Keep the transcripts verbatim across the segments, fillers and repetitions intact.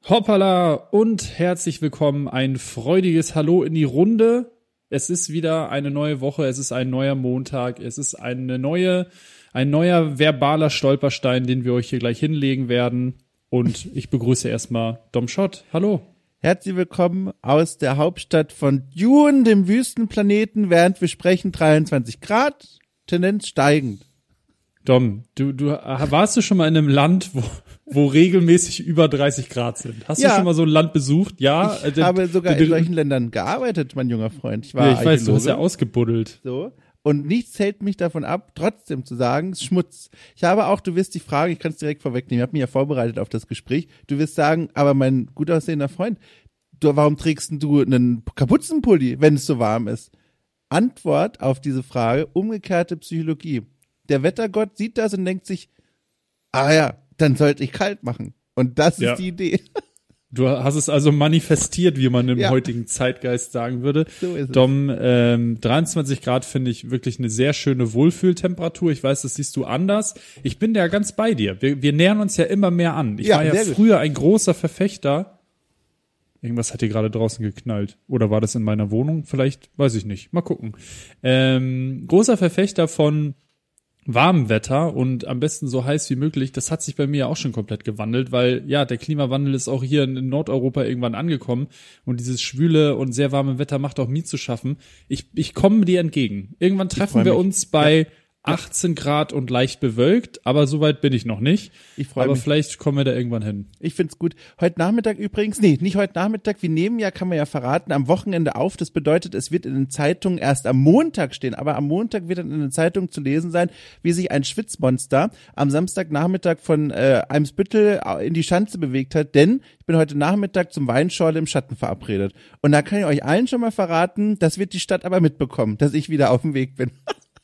Hoppala und herzlich willkommen, ein freudiges Hallo in die Runde. Es ist wieder eine neue Woche, es ist ein neuer Montag, es ist eine neue, ein neuer verbaler Stolperstein, den wir euch hier gleich hinlegen werden. Und ich begrüße erstmal Dom Schott. Hallo. Herzlich willkommen aus der Hauptstadt von Dune, dem Wüstenplaneten, während wir sprechen dreiundzwanzig Grad, Tendenz steigend. Dom, du, du warst du schon mal in einem Land, wo, wo regelmäßig über dreißig Grad sind? Hast Ja. du schon mal so ein Land besucht? Ja. Ich äh, habe sogar d- in solchen Ländern gearbeitet, mein junger Freund. Ich war Ja, ich weiß, du hast ja Archäologe. ausgebuddelt. So. Und nichts hält mich davon ab, trotzdem zu sagen, es ist Schmutz. Ich habe auch, du wirst dich fragen, ich kann es direkt vorwegnehmen, ich habe mich ja vorbereitet auf das Gespräch, du wirst sagen, aber mein gut aussehender Freund, du, warum trägst denn du einen Kapuzenpulli, wenn es so warm ist? Antwort auf diese Frage, umgekehrte Psychologie. Der Wettergott sieht das und denkt sich, ah ja, dann sollte ich kalt machen. Und das Ja. ist die Idee. Du hast es also manifestiert, wie man im Ja. heutigen Zeitgeist sagen würde. So ist es. Dom, ähm, dreiundzwanzig Grad finde ich wirklich eine sehr schöne Wohlfühltemperatur. Ich weiß, das siehst du anders. Ich bin da ganz bei dir. Wir, wir nähern uns ja immer mehr an. Ich Ja, war ja sehr gut. früher ein großer Verfechter. Irgendwas hat hier gerade draußen geknallt. Oder war das in meiner Wohnung? Vielleicht, weiß ich nicht. Mal gucken. Ähm, großer Verfechter von warmem Wetter und am besten so heiß wie möglich. Das hat sich bei mir ja auch schon komplett gewandelt, weil ja, der Klimawandel ist auch hier in Nordeuropa irgendwann angekommen und dieses schwüle und sehr warme Wetter macht auch mir zu schaffen. Ich, ich komme dir entgegen. Irgendwann treffen freu wir mich. uns bei achtzehn Grad und leicht bewölkt, aber so weit bin ich noch nicht. Ich freue Aber mich. vielleicht kommen wir da irgendwann hin. Ich find's gut. Heute Nachmittag übrigens, nee, nicht heute Nachmittag, wir nehmen ja, kann man ja verraten, am Wochenende auf. Das bedeutet, es wird in den Zeitungen erst am Montag stehen, aber am Montag wird dann in den Zeitungen zu lesen sein, wie sich ein Schwitzmonster am Samstagnachmittag von äh, Eimsbüttel in die Schanze bewegt hat, denn ich bin heute Nachmittag zum Weinschorle im Schatten verabredet. Und da kann ich euch allen schon mal verraten, das wird die Stadt aber mitbekommen, dass ich wieder auf dem Weg bin.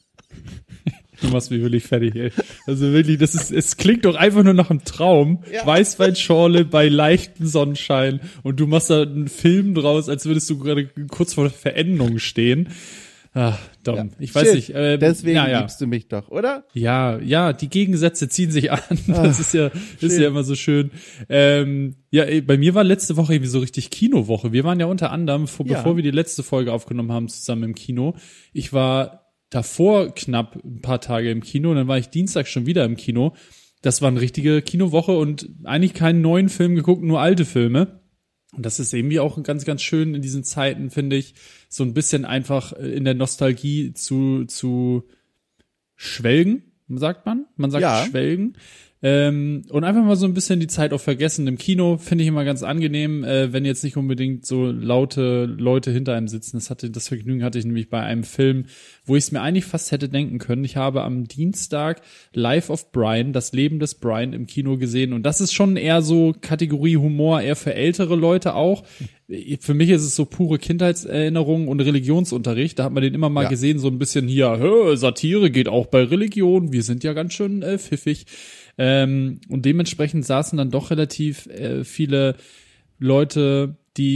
Du machst mich wirklich fertig, ey. Also wirklich, das ist, es klingt doch einfach nur nach einem Traum. Ja. Weißweinschorle bei leichtem Sonnenschein und du machst da einen Film draus, als würdest du gerade kurz vor der Verendung stehen. Ah, Dom, Ja. ich weiß Schön. nicht. Ähm, Deswegen ja, ja. liebst du mich doch, oder? Ja, ja, die Gegensätze ziehen sich an. Das ist ja, ist schön. ja immer so schön. Ähm, ja, ey, bei mir war letzte Woche irgendwie so richtig Kinowoche. Wir waren ja unter anderem, vor, Ja. bevor wir die letzte Folge aufgenommen haben, zusammen im Kino. Ich war davor knapp ein paar Tage im Kino und dann war ich Dienstag schon wieder im Kino. Das war eine richtige Kinowoche und eigentlich keinen neuen Film geguckt, nur alte Filme. Und das ist irgendwie auch ganz, ganz schön in diesen Zeiten, finde ich, so ein bisschen einfach in der Nostalgie zu, zu schwelgen, sagt man. Man sagt Ja. schwelgen. Ähm, und einfach mal so ein bisschen die Zeit auch vergessen. Im Kino finde ich immer ganz angenehm, äh, wenn jetzt nicht unbedingt so laute Leute hinter einem sitzen. Das hatte, das Vergnügen hatte ich nämlich bei einem Film, wo ich es mir eigentlich fast hätte denken können. Ich habe am Dienstag Life of Brian, das Leben des Brian im Kino gesehen. Und das ist schon eher so Kategorie Humor, eher für ältere Leute auch. Für mich ist es so pure Kindheitserinnerung und Religionsunterricht. Da hat man den immer mal Ja. gesehen, so ein bisschen hier, hö, Satire geht auch bei Religion. Wir sind ja ganz schön äh, pfiffig. Ähm, und dementsprechend saßen dann doch relativ äh, viele Leute,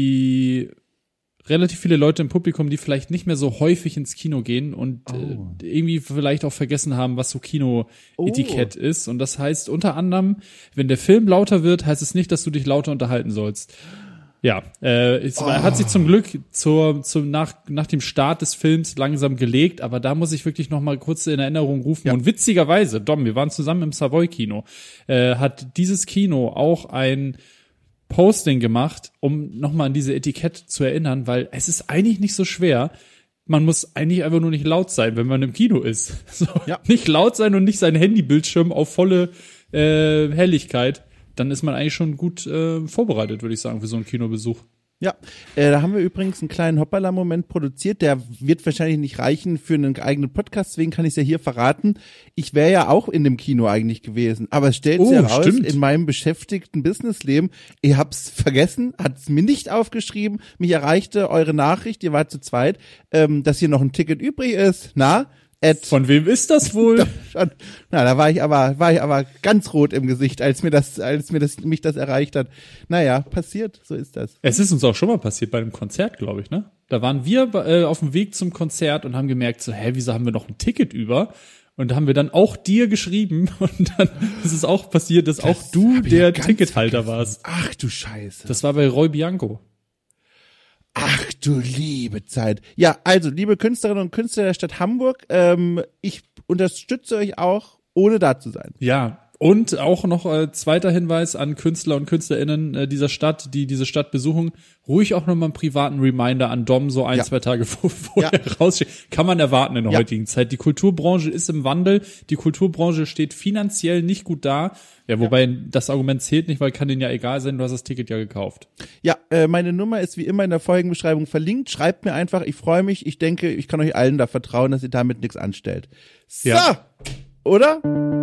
die relativ viele Leute im Publikum, die vielleicht nicht mehr so häufig ins Kino gehen und Oh. äh, irgendwie vielleicht auch vergessen haben, was so Kino-Etikett ist. Und das heißt unter anderem, wenn der Film lauter wird, heißt es nicht, dass du dich lauter unterhalten sollst. Ja, äh, es Oh. hat sich zum Glück zur, zum, nach, nach dem Start des Films langsam gelegt, aber da muss ich wirklich noch mal kurz in Erinnerung rufen. Ja. Und witzigerweise, Dom, wir waren zusammen im Savoy-Kino, äh, hat dieses Kino auch ein Posting gemacht, um noch mal an diese Etikett zu erinnern, weil es ist eigentlich nicht so schwer. Man muss eigentlich einfach nur nicht laut sein, wenn man im Kino ist. So, Ja. nicht laut sein und nicht sein Handybildschirm auf volle äh, Helligkeit. Dann ist man eigentlich schon gut äh, vorbereitet, würde ich sagen, für so einen Kinobesuch. Ja, äh, da haben wir übrigens einen kleinen Hoppala-Moment produziert, der wird wahrscheinlich nicht reichen für einen eigenen Podcast, deswegen kann ich es ja hier verraten. Ich wäre ja auch in dem Kino eigentlich gewesen, aber es stellt sich Oh, heraus, stimmt. in meinem beschäftigten Businessleben, ihr habt's vergessen, hat's mir nicht aufgeschrieben, mich erreichte eure Nachricht, ihr wart zu zweit, ähm, dass hier noch ein Ticket übrig ist, na? At Von wem ist das wohl? Schon. Na, da war ich aber, war ich aber ganz rot im Gesicht, als mir das, als mir das, mich das erreicht hat. Naja, passiert, so ist das. Es ist uns auch schon mal passiert bei einem Konzert, glaube ich, ne? Da waren wir äh, auf dem Weg zum Konzert und haben gemerkt, so, hä, wieso haben wir noch ein Ticket über? Und da haben wir dann auch dir geschrieben und dann ist es auch passiert, dass Das auch du hab ich der ja ganz Tickethalter vergessen. warst. Ach du Scheiße. Das war bei Roy Bianco. Ach du liebe Zeit. Ja, also liebe Künstlerinnen und Künstler der Stadt Hamburg, ähm, ich unterstütze euch auch, ohne da zu sein. Ja, und auch noch äh, zweiter Hinweis an Künstler und KünstlerInnen äh, dieser Stadt, die diese Stadt besuchen, ruhig auch nochmal einen privaten Reminder an Dom so ein, Ja. zwei Tage vor, vorher Ja. rausstehen. Kann man erwarten in der Ja. heutigen Zeit. Die Kulturbranche ist im Wandel. Die Kulturbranche steht finanziell nicht gut da. Ja, wobei das Argument zählt nicht, weil kann denen ja egal sein, du hast das Ticket ja gekauft. Ja, äh, meine Nummer ist wie immer in der Folgenbeschreibung verlinkt. Schreibt mir einfach, ich freue mich. Ich denke, ich kann euch allen da vertrauen, dass ihr damit nichts anstellt. So, Ja. oder?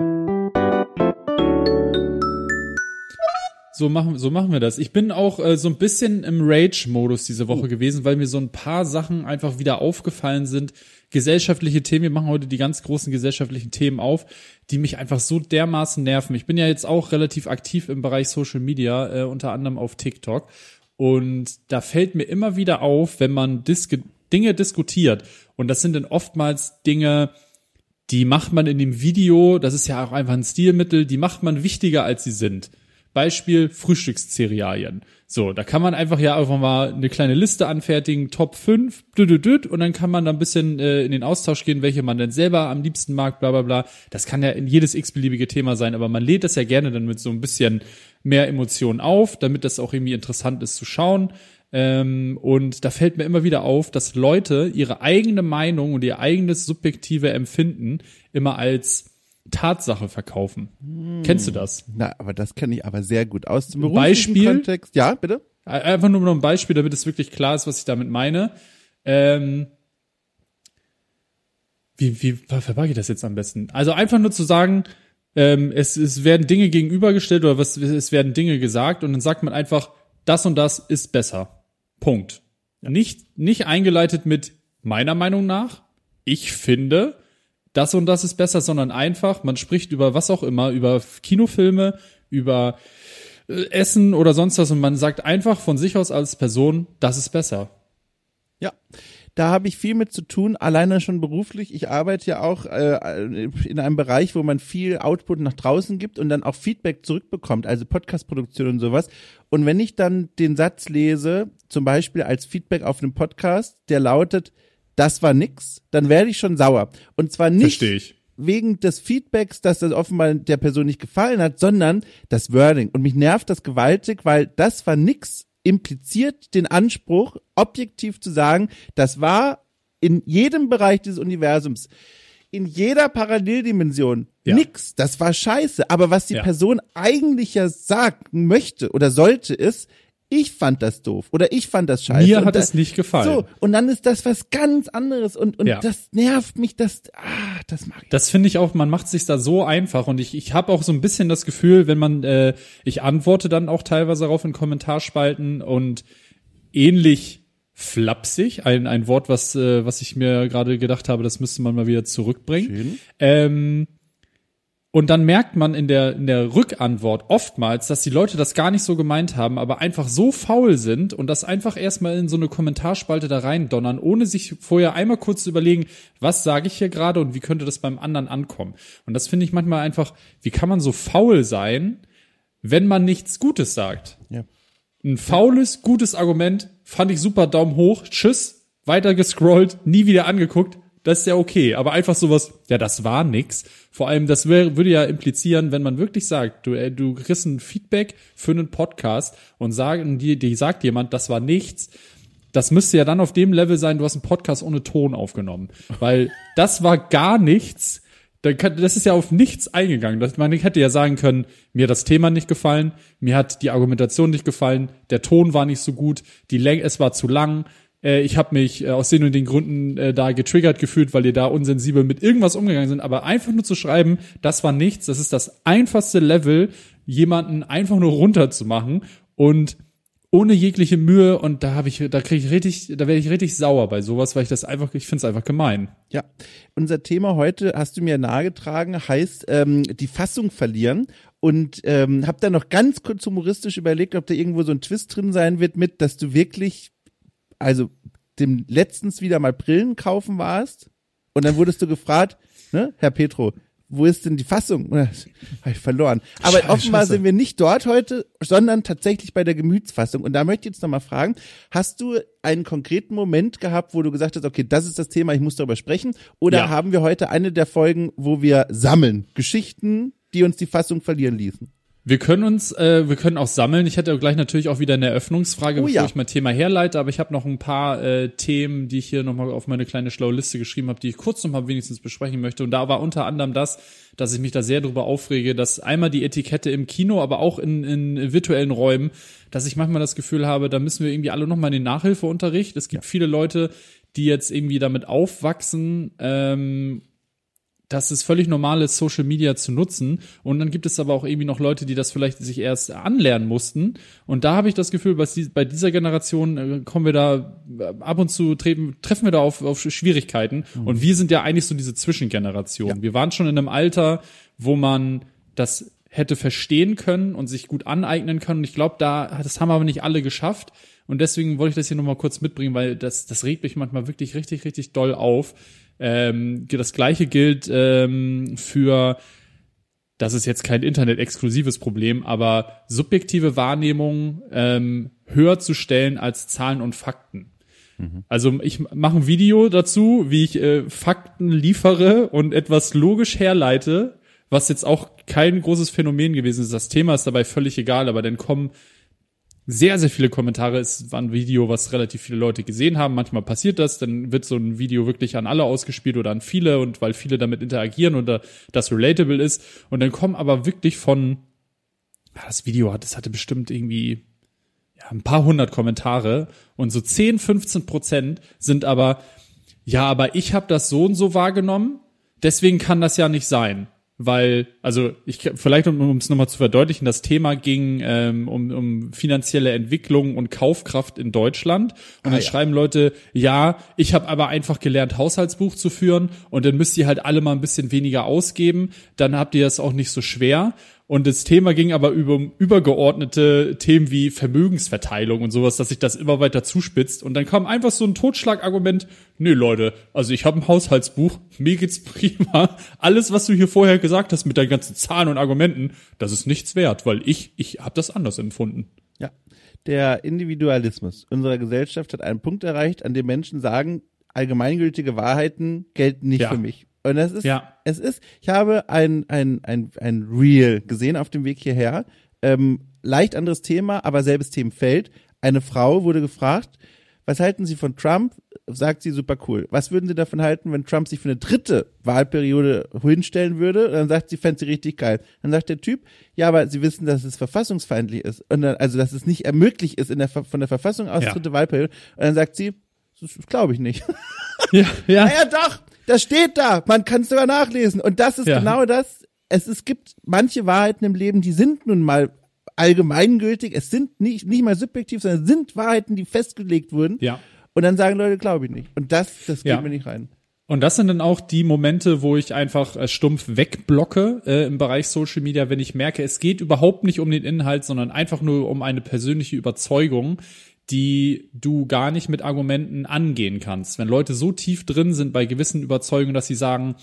So machen, so machen wir das. Ich bin auch äh, so ein bisschen im Rage-Modus diese Woche gewesen, weil mir so ein paar Sachen einfach wieder aufgefallen sind. Gesellschaftliche Themen, wir machen heute die ganz großen gesellschaftlichen Themen auf, die mich einfach so dermaßen nerven. Ich bin ja jetzt auch relativ aktiv im Bereich Social Media, äh, unter anderem auf TikTok. Und da fällt mir immer wieder auf, wenn man Diske, Dinge diskutiert. Und das sind dann oftmals Dinge, die macht man in dem Video, das ist ja auch einfach ein Stilmittel, die macht man wichtiger, als sie sind. Beispiel Frühstückscerealien. So, da kann man einfach ja einfach mal eine kleine Liste anfertigen, Top fünf, düdüdüd, und dann kann man da ein bisschen äh, in den Austausch gehen, welche man denn selber am liebsten mag, bla bla bla. Das kann ja in jedes x-beliebige Thema sein, aber man lädt das ja gerne dann mit so ein bisschen mehr Emotionen auf, damit das auch irgendwie interessant ist zu schauen. Ähm, und da fällt mir immer wieder auf, dass Leute ihre eigene Meinung und ihr eigenes subjektive Empfinden immer als Tatsache verkaufen. Hm. Kennst du das? Na, aber das kenne ich aber sehr gut aus dem Ein beruflichen Beispiel? Kontext. Ja, bitte? Einfach nur noch ein Beispiel, damit es wirklich klar ist, was ich damit meine. Ähm, wie, wie verpacke ich das jetzt am besten? Also einfach nur zu sagen, ähm, es, es werden Dinge gegenübergestellt oder was, es werden Dinge gesagt und dann sagt man einfach, das und das ist besser. Punkt. Ja. Nicht, nicht eingeleitet mit meiner Meinung nach, ich finde, das und das ist besser, sondern einfach, man spricht über was auch immer, über Kinofilme, über äh, Essen oder sonst was und man sagt einfach von sich aus als Person, das ist besser. Ja, da habe ich viel mit zu tun, alleine schon beruflich. Ich arbeite ja auch äh, in einem Bereich, wo man viel Output nach draußen gibt und dann auch Feedback zurückbekommt, also Podcast-Produktion und sowas. Und wenn ich dann den Satz lese, zum Beispiel als Feedback auf einem Podcast, der lautet, das war nix, dann werde ich schon sauer. Und zwar nicht Versteh ich. wegen des Feedbacks, dass das offenbar der Person nicht gefallen hat, sondern das Wording. Und mich nervt das gewaltig, weil das war nix impliziert den Anspruch, objektiv zu sagen, das war in jedem Bereich dieses Universums, in jeder Paralleldimension Ja. nix, das war scheiße. Aber was die Ja. Person eigentlich ja sagen möchte oder sollte ist, ich fand das doof oder ich fand das scheiße. Mir Und hat da, es nicht gefallen. So, und dann ist das was ganz anderes und, und Ja. das nervt mich, das, ah, das mag ich. Das finde ich auch, man macht sich da so einfach und ich ich habe auch so ein bisschen das Gefühl, wenn man, äh, ich antworte dann auch teilweise darauf in Kommentarspalten und ähnlich flapsig, ein ein Wort, was äh, was ich mir gerade gedacht habe, das müsste man mal wieder zurückbringen. Schön. Ähm, und dann merkt man in der in der Rückantwort oftmals, dass die Leute das gar nicht so gemeint haben, aber einfach so faul sind und das einfach erstmal in so eine Kommentarspalte da rein donnern, ohne sich vorher einmal kurz zu überlegen, was sage ich hier gerade und wie könnte das beim anderen ankommen. Und das finde ich manchmal einfach, wie kann man so faul sein, wenn man nichts Gutes sagt? Ja. Ein faules, gutes Argument, fand ich super, Daumen hoch, tschüss, weiter gescrollt, nie wieder angeguckt, das ist ja okay, aber einfach sowas, ja, das war nix. Vor allem, das wär, würde ja implizieren, wenn man wirklich sagt, du, äh, du kriegst ein Feedback für einen Podcast und sagen, die, die sagt jemand, das war nichts, das müsste ja dann auf dem Level sein, du hast einen Podcast ohne Ton aufgenommen, weil das war gar nichts. Das ist ja auf nichts eingegangen. Man hätte ja sagen können, mir hat das Thema nicht gefallen, mir hat die Argumentation nicht gefallen, der Ton war nicht so gut, die Länge, es war zu lang, äh, ich habe mich äh, aus den und den Gründen äh, da getriggert gefühlt, weil ihr da unsensibel mit irgendwas umgegangen sind. Aber einfach nur zu schreiben, das war nichts, das ist das einfachste Level, jemanden einfach nur runterzumachen und ohne jegliche Mühe, und da habe ich, da kriege ich richtig, da werde ich richtig sauer bei sowas, weil ich das einfach, ich finde es einfach gemein. Ja, unser Thema heute, hast du mir nahegetragen, heißt ähm, die Fassung verlieren und ähm, habe da noch ganz kurz humoristisch überlegt, ob da irgendwo so ein Twist drin sein wird mit, dass du wirklich, also dem letztens wieder mal Brillen kaufen warst und dann wurdest du gefragt, ne, Herr Petro, wo ist denn die Fassung? Habe ich verloren. Aber Scheiße. offenbar sind wir nicht dort heute, sondern tatsächlich bei der Gemütsfassung. Und da möchte ich jetzt nochmal fragen, hast du einen konkreten Moment gehabt, wo du gesagt hast, okay, das ist das Thema, ich muss darüber sprechen? Oder Ja. haben wir heute eine der Folgen, wo wir sammeln? Geschichten, die uns die Fassung verlieren ließen? Wir können uns, äh, wir können auch sammeln. Ich hätte gleich natürlich auch wieder eine Eröffnungsfrage, Oh, bevor ja. ich mein Thema herleite, aber ich habe noch ein paar äh, Themen, die ich hier nochmal auf meine kleine schlaue Liste geschrieben habe, die ich kurz nochmal wenigstens besprechen möchte. Und da war unter anderem das, dass ich mich da sehr drüber aufrege, dass einmal die Etikette im Kino, aber auch in, in virtuellen Räumen, dass ich manchmal das Gefühl habe, da müssen wir irgendwie alle nochmal in den Nachhilfeunterricht. Es gibt ja. viele Leute, die jetzt irgendwie damit aufwachsen, ähm, dass es völlig normal ist, Social Media zu nutzen. Und dann gibt es aber auch irgendwie noch Leute, die das vielleicht sich erst anlernen mussten. Und da habe ich das Gefühl, bei dieser Generation kommen wir da ab und zu, treffen, treffen wir da auf, auf Schwierigkeiten. Mhm. Und wir sind ja eigentlich so diese Zwischengeneration. Ja. Wir waren schon in einem Alter, wo man das hätte verstehen können und sich gut aneignen können. Und ich glaube, da, das haben aber nicht alle geschafft. Und deswegen wollte ich das hier nochmal kurz mitbringen, weil das, das regt mich manchmal wirklich richtig, richtig doll auf. Ähm, das Gleiche gilt ähm, für, das ist jetzt kein internet-exklusives Problem, aber subjektive Wahrnehmung ähm, höher zu stellen als Zahlen und Fakten. Mhm. Also ich mache ein Video dazu, wie ich äh, Fakten liefere und etwas logisch herleite, was jetzt auch kein großes Phänomen gewesen ist. Das Thema ist dabei völlig egal, aber dann kommen sehr, sehr viele Kommentare. Es war ein Video, was relativ viele Leute gesehen haben. Manchmal passiert das, dann wird so ein Video wirklich an alle ausgespielt oder an viele, und weil viele damit interagieren und das relatable ist. Und dann kommen aber wirklich von, das Video hat, das hatte bestimmt irgendwie ja, ein paar hundert Kommentare und so zehn, fünfzehn Prozent sind aber, ja, aber ich habe das so und so wahrgenommen, deswegen kann das ja nicht sein. Weil, also ich vielleicht, um es nochmal zu verdeutlichen, das Thema ging ähm, um, um finanzielle Entwicklung und Kaufkraft in Deutschland. Und dann ah, ja. schreiben Leute, ja, ich habe aber einfach gelernt, Haushaltsbuch zu führen und dann müsst ihr halt alle mal ein bisschen weniger ausgeben, dann habt ihr das auch nicht so schwer. Und das Thema ging aber über übergeordnete Themen wie Vermögensverteilung und sowas, dass sich das immer weiter zuspitzt. Und dann kam einfach so ein Totschlagargument, nee Leute, also ich habe ein Haushaltsbuch, mir geht's prima. Alles, was du hier vorher gesagt hast mit deinen ganzen Zahlen und Argumenten, das ist nichts wert, weil ich, ich habe das anders empfunden. Ja, der Individualismus unserer Gesellschaft hat einen Punkt erreicht, an dem Menschen sagen, allgemeingültige Wahrheiten gelten nicht ja. für mich. Und das ist, ja. es ist, ich habe ein, ein, ein, ein Reel gesehen auf dem Weg hierher, ähm, leicht anderes Thema, aber selbes Themenfeld. Eine Frau wurde gefragt, was halten Sie von Trump? Sagt sie, super cool. Was würden Sie davon halten, wenn Trump sich für eine dritte Wahlperiode hinstellen würde? Und dann sagt sie, fände sie richtig geil. Dann sagt der Typ, ja, aber Sie wissen, dass es verfassungsfeindlich ist. Und dann, also, dass es nicht ermöglicht ist in der, von der Verfassung aus ja. dritte Wahlperiode. Und dann sagt sie, das glaube ich nicht. Ja, ja. Naja, doch. Das steht da. Man kann es sogar nachlesen. Und das ist ja. genau das. Es, es gibt manche Wahrheiten im Leben, die sind nun mal allgemeingültig. Es sind nicht, nicht mal subjektiv, sondern sind Wahrheiten, die festgelegt wurden. Ja. Und dann sagen Leute, glaube ich nicht. Und das, das geht ja. mir nicht rein. Und das sind dann auch die Momente, wo ich einfach äh, stumpf wegblocke äh, im Bereich Social Media, wenn ich merke, es geht überhaupt nicht um den Inhalt, sondern einfach nur um eine persönliche Überzeugung, die du gar nicht mit Argumenten angehen kannst. Wenn Leute so tief drin sind bei gewissen Überzeugungen, dass sie sagen,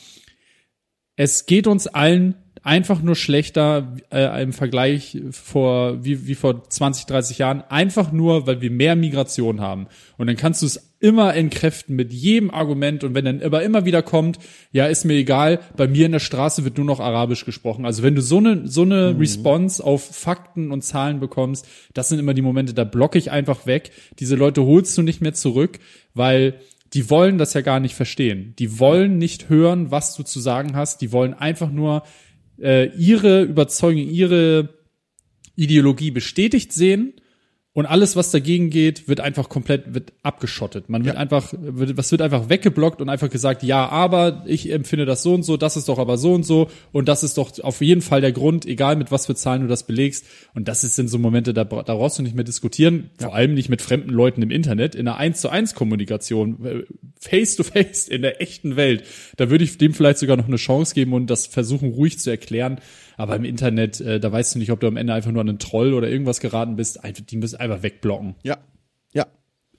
es geht uns allen einfach nur schlechter äh, im Vergleich vor wie wie vor zwanzig, dreißig Jahren, einfach nur, weil wir mehr Migration haben. Und dann kannst du es immer entkräften mit jedem Argument, und wenn dann aber immer wieder kommt, ja, ist mir egal, bei mir in der Straße wird nur noch Arabisch gesprochen. Also wenn du so eine so eine mhm. Response auf Fakten und Zahlen bekommst, das sind immer die Momente, da blocke ich einfach weg. Diese Leute holst du nicht mehr zurück, weil die wollen das ja gar nicht verstehen. Die wollen nicht hören, was du zu sagen hast. Die wollen einfach nur äh, ihre Überzeugung, ihre Ideologie bestätigt sehen. Und alles, was dagegen geht, wird einfach komplett, wird abgeschottet. Man wird ja. einfach, wird, was wird einfach weggeblockt und einfach gesagt, ja, aber ich empfinde das so und so, das ist doch aber so und so, und das ist doch auf jeden Fall der Grund, egal mit was für Zahlen du das belegst. Und das sind so Momente, da, da brauchst du nicht mehr diskutieren, ja. vor allem nicht mit fremden Leuten im Internet, in einer eins zu eins Kommunikation, face to face, in der echten Welt. Da würde ich dem vielleicht sogar noch eine Chance geben und das versuchen ruhig zu erklären. Aber im Internet, äh, da weißt du nicht, ob du am Ende einfach nur an einen Troll oder irgendwas geraten bist. Einfach, die müssen einfach wegblocken. Ja, ja.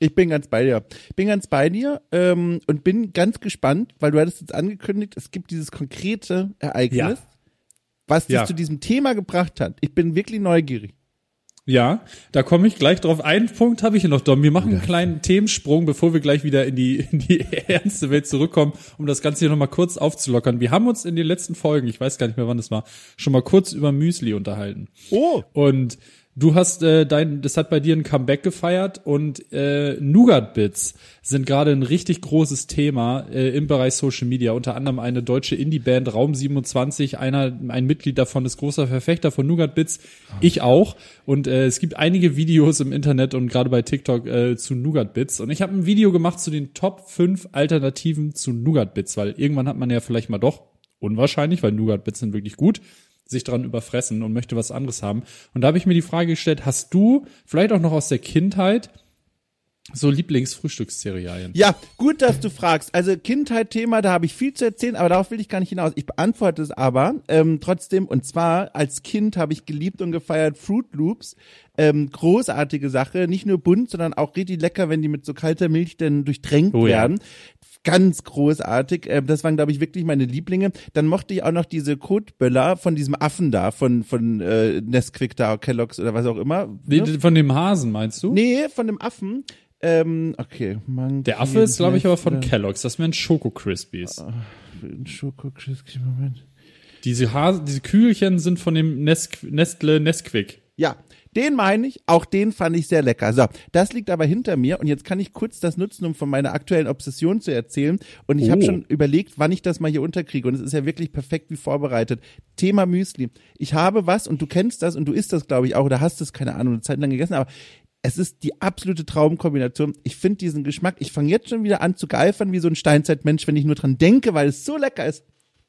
Ich bin ganz bei dir. Ich bin ganz bei dir ähm, und bin ganz gespannt, weil du hattest jetzt angekündigt, es gibt dieses konkrete Ereignis, Ja. was dich Ja. zu diesem Thema gebracht hat. Ich bin wirklich neugierig. Ja, da komme ich gleich drauf. Einen Punkt habe ich hier noch, Dom. Wir machen einen kleinen Themensprung, bevor wir gleich wieder in die, in die ernste Welt zurückkommen, um das Ganze hier nochmal kurz aufzulockern. Wir haben uns in den letzten Folgen, ich weiß gar nicht mehr, wann das war, schon mal kurz über Müsli unterhalten. Oh. Und du hast äh, dein, das hat bei dir ein Comeback gefeiert und äh, Nougat-Bits sind gerade ein richtig großes Thema äh, im Bereich Social Media. Unter anderem eine deutsche Indie-Band Raum siebenundzwanzig, einer, ein Mitglied davon ist großer Verfechter von Nougat-Bits, ich auch. Und äh, es gibt einige Videos im Internet und gerade bei TikTok äh, zu Nougat-Bits. Und ich habe ein Video gemacht zu den Top fünf Alternativen zu Nougat-Bits, weil irgendwann hat man ja vielleicht mal doch, unwahrscheinlich, weil Nougat-Bits sind wirklich gut, sich dran überfressen und möchte was anderes haben. Und da habe ich mir die Frage gestellt, hast du vielleicht auch noch aus der Kindheit so Lieblingsfrühstückscerealien? Ja, gut, dass du fragst. Also Kindheit-Thema, da habe ich viel zu erzählen, aber darauf will ich gar nicht hinaus. Ich beantworte es aber ähm, trotzdem. Und zwar, als Kind habe ich geliebt und gefeiert Fruit Loops. Ähm, großartige Sache. Nicht nur bunt, sondern auch richtig lecker, wenn die mit so kalter Milch dann durchtränkt Oh ja. werden. Ganz großartig. Äh, das waren, glaube ich, wirklich meine Lieblinge. Dann mochte ich auch noch diese Kotböller von diesem Affen da, von von äh, Nesquik da, Kellogg's oder was auch immer. Nee, Ne? von dem Hasen, meinst du? Nee, von dem Affen. Ähm, okay. Monkey, Der Affe ist, glaube ich, aber von Nestle, Kellogg's. Das wären Schoko Crispies. Schoko Crispy, Moment. Diese Hasen, diese Kügelchen sind von dem Nesqu- Nestle Nesquik. Ja, den meine ich, auch den fand ich sehr lecker. So, das liegt aber hinter mir und jetzt kann ich kurz das nutzen, um von meiner aktuellen Obsession zu erzählen. Und ich Oh. habe schon überlegt, wann ich das mal hier unterkriege und es ist ja wirklich perfekt wie vorbereitet. Thema Müsli. Ich habe was und du kennst das und du isst das, glaube ich, auch oder hast es, keine Ahnung, eine Zeit lang gegessen, aber es ist die absolute Traumkombination. Ich finde diesen Geschmack, ich fange jetzt schon wieder an zu geifern wie so ein Steinzeitmensch, wenn ich nur dran denke, weil es so lecker ist.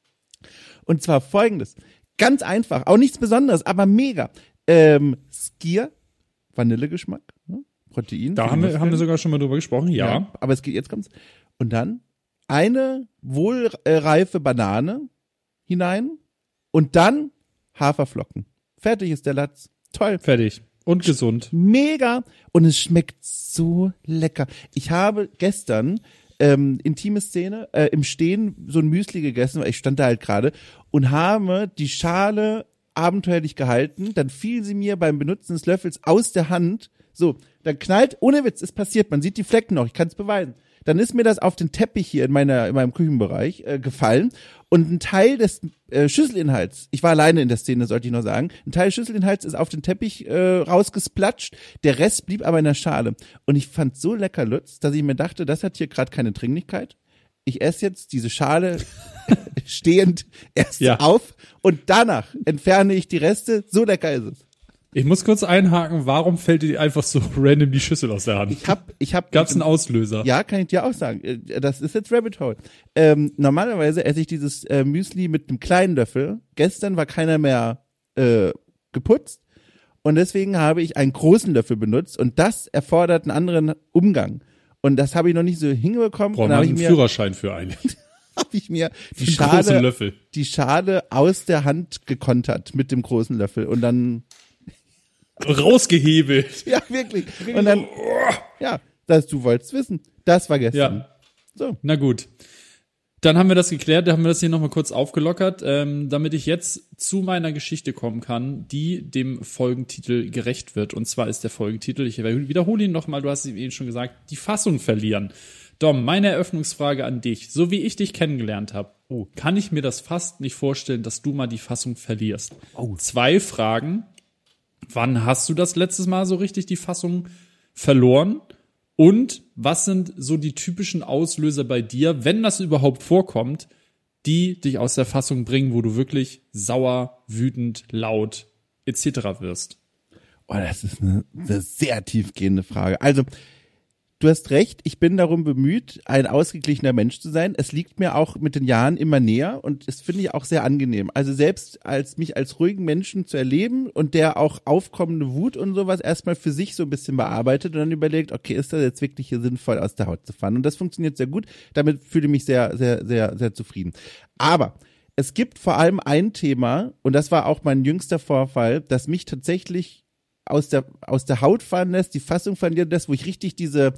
Und zwar folgendes. Ganz einfach, auch nichts Besonderes, aber mega. Ähm, Skier, Vanillegeschmack, ne? Protein. Da für die haben wir, Muskeln. haben wir sogar schon mal drüber gesprochen, ja. Aber es geht, jetzt kommt's. Und dann eine wohlreife Banane hinein und dann Haferflocken. Fertig ist der Latz. Toll. Fertig. Und gesund. Mega. Und es schmeckt so lecker. Ich habe gestern ähm, intime Szene äh, im Stehen so ein Müsli gegessen, weil ich stand da halt gerade und habe die Schale abenteuerlich gehalten, dann fiel sie mir beim Benutzen des Löffels aus der Hand, so, dann knallt, ohne Witz, es passiert, man sieht die Flecken noch, ich kann es beweisen. Dann ist mir das auf den Teppich hier in meiner in meinem Küchenbereich äh, gefallen und ein Teil des äh, Schüsselinhalts, ich war alleine in der Szene, sollte ich noch sagen, ein Teil des Schüsselinhalts ist auf den Teppich äh, rausgesplatscht, der Rest blieb aber in der Schale. Und ich fand so lecker, Lutz, dass ich mir dachte, das hat hier gerade keine Dringlichkeit. Ich esse jetzt diese Schale stehend erst Ja. auf und danach entferne ich die Reste. So lecker ist es. Ich muss kurz einhaken, warum fällt dir einfach so random die Schüssel aus der Hand? Ich hab, ich hab. Gab's einen Auslöser? Ja, kann ich dir auch sagen. Äh, Das ist jetzt Rabbit Hole. Ähm, normalerweise esse ich dieses äh, Müsli mit einem kleinen Löffel. Gestern war keiner mehr äh, geputzt und deswegen habe ich einen großen Löffel benutzt und das erfordert einen anderen Umgang. Und das habe ich noch nicht so hingebekommen. Braucht Und man habe ich einen mir, Führerschein für einen. habe ich mir die Einen großen Schale, Löffel. die Schale aus der Hand gekontert mit dem großen Löffel und dann, Rausgehebelt. ja, wirklich. Und dann, ja, das, du wolltest wissen. Das war gestern. Ja. So. Na gut. Dann haben wir das geklärt, da haben wir das hier nochmal kurz aufgelockert, ähm, damit ich jetzt zu meiner Geschichte kommen kann, die dem Folgentitel gerecht wird. Und zwar ist der Folgentitel, ich wiederhole ihn nochmal, du hast es eben schon gesagt, die Fassung verlieren. Dom, meine Eröffnungsfrage an dich. So wie ich dich kennengelernt habe, oh, kann ich mir das fast nicht vorstellen, dass du mal die Fassung verlierst. Oh. Zwei Fragen. Wann hast du das letztes Mal so richtig die Fassung verloren? Und was sind so die typischen Auslöser bei dir, wenn das überhaupt vorkommt, die dich aus der Fassung bringen, wo du wirklich sauer, wütend, laut et cetera wirst? Oh, das ist eine, eine sehr tiefgehende Frage. Also, du hast recht, ich bin darum bemüht, ein ausgeglichener Mensch zu sein. Es liegt mir auch mit den Jahren immer näher und es finde ich auch sehr angenehm. Also selbst als mich als ruhigen Menschen zu erleben und der auch aufkommende Wut und sowas erstmal für sich so ein bisschen bearbeitet und dann überlegt, okay, ist das jetzt wirklich hier sinnvoll, aus der Haut zu fahren? Und das funktioniert sehr gut. Damit fühle ich mich sehr, sehr, sehr, sehr zufrieden. Aber es gibt vor allem ein Thema, und das war auch mein jüngster Vorfall, das mich tatsächlich aus der, aus der Haut fahren lässt, die Fassung verlieren lässt, wo ich richtig diese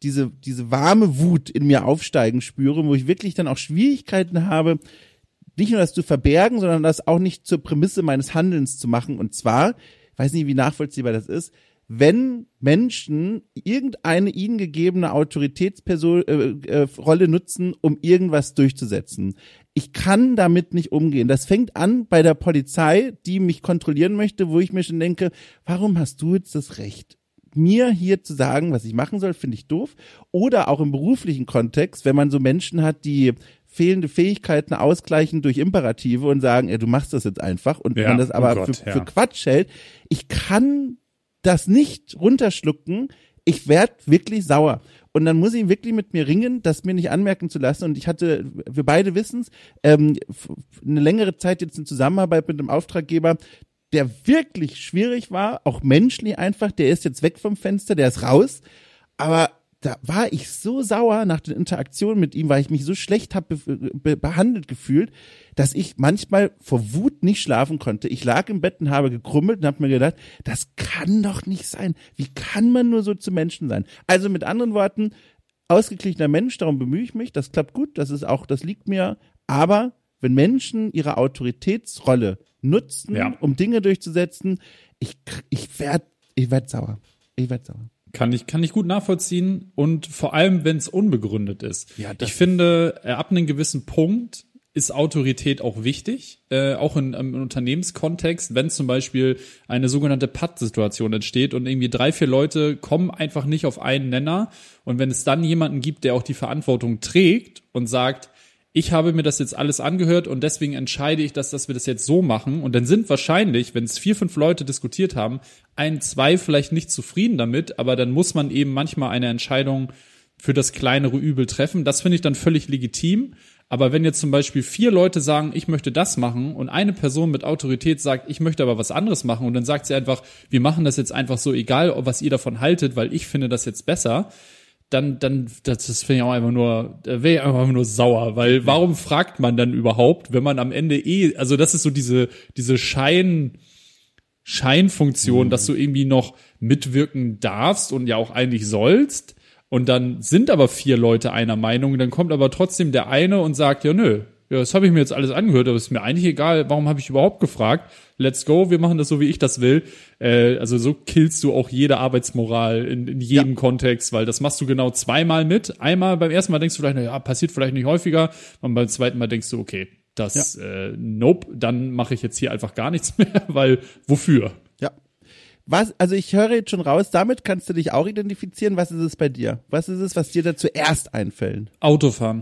diese, diese warme Wut in mir aufsteigen spüre, wo ich wirklich dann auch Schwierigkeiten habe, nicht nur das zu verbergen, sondern das auch nicht zur Prämisse meines Handelns zu machen. Und zwar, ich weiß nicht, wie nachvollziehbar das ist, wenn Menschen irgendeine ihnen gegebene Autoritätsperson äh, äh, Rolle nutzen, um irgendwas durchzusetzen. Ich kann damit nicht umgehen. Das fängt an bei der Polizei, die mich kontrollieren möchte, wo ich mir schon denke, warum hast du jetzt das Recht, mir hier zu sagen, was ich machen soll, finde ich doof. Oder auch im beruflichen Kontext, wenn man so Menschen hat, die fehlende Fähigkeiten ausgleichen durch Imperative und sagen, ja, du machst das jetzt einfach und ja, man das aber oh Gott, für, ja. für Quatsch hält. Ich kann das nicht runterschlucken. Ich werd wirklich sauer. Und dann muss ich wirklich mit mir ringen, das mir nicht anmerken zu lassen. Und ich hatte, wir beide wissen es, ähm, eine längere Zeit jetzt in Zusammenarbeit mit einem Auftraggeber, der wirklich schwierig war, auch menschlich einfach. Der ist jetzt weg vom Fenster, der ist raus. Aber da war ich so sauer nach den Interaktionen mit ihm, weil ich mich so schlecht habe be- be- behandelt gefühlt, dass ich manchmal vor Wut nicht schlafen konnte. Ich lag im Bett und habe gekrummelt und habe mir gedacht, das kann doch nicht sein. Wie kann man nur so zu Menschen sein? Also mit anderen Worten, ausgeglichener Mensch, darum bemühe ich mich, das klappt gut, das ist auch, das liegt mir. Aber wenn Menschen ihre Autoritätsrolle nutzen, ja. um Dinge durchzusetzen, ich, ich werd, ich werd sauer. Ich werd sauer. Kann ich, kann ich gut nachvollziehen und vor allem, wenn es unbegründet ist. Ja, das ich finde, äh, ab einem gewissen Punkt ist Autorität auch wichtig, äh, auch in, im Unternehmenskontext, wenn zum Beispiel eine sogenannte Patt-Situation entsteht und irgendwie drei, vier Leute kommen einfach nicht auf einen Nenner und wenn es dann jemanden gibt, der auch die Verantwortung trägt und sagt, ich habe mir das jetzt alles angehört und deswegen entscheide ich, dass, dass wir das jetzt so machen. Und dann sind wahrscheinlich, wenn es vier, fünf Leute diskutiert haben, ein, zwei vielleicht nicht zufrieden damit, aber dann muss man eben manchmal eine Entscheidung für das kleinere Übel treffen. Das finde ich dann völlig legitim. Aber wenn jetzt zum Beispiel vier Leute sagen, ich möchte das machen und eine Person mit Autorität sagt, ich möchte aber was anderes machen und dann sagt sie einfach, wir machen das jetzt einfach so, egal was ihr davon haltet, weil ich finde das jetzt besser, dann, dann, das, das finde ich auch einfach nur, da wäre ich einfach nur sauer, weil warum fragt man dann überhaupt, wenn man am Ende eh, also das ist so diese, diese Schein, Scheinfunktion, mhm. dass du irgendwie noch mitwirken darfst und ja auch eigentlich sollst und dann sind aber vier Leute einer Meinung, dann kommt aber trotzdem der eine und sagt, ja nö, ja, das habe ich mir jetzt alles angehört, aber ist mir eigentlich egal, warum habe ich überhaupt gefragt? Let's go, wir machen das so, wie ich das will. Äh, also so killst du auch jede Arbeitsmoral in, in jedem ja. Kontext, weil das machst du genau zweimal mit. Einmal, beim ersten Mal denkst du vielleicht, na ja, passiert vielleicht nicht häufiger. Und beim zweiten Mal denkst du, okay, das, ja. äh, nope, dann mache ich jetzt hier einfach gar nichts mehr, weil wofür? Ja. Was, also ich höre jetzt schon raus, damit kannst du dich auch identifizieren. Was ist es bei dir? Was ist es, was dir da zuerst einfällt? Autofahren.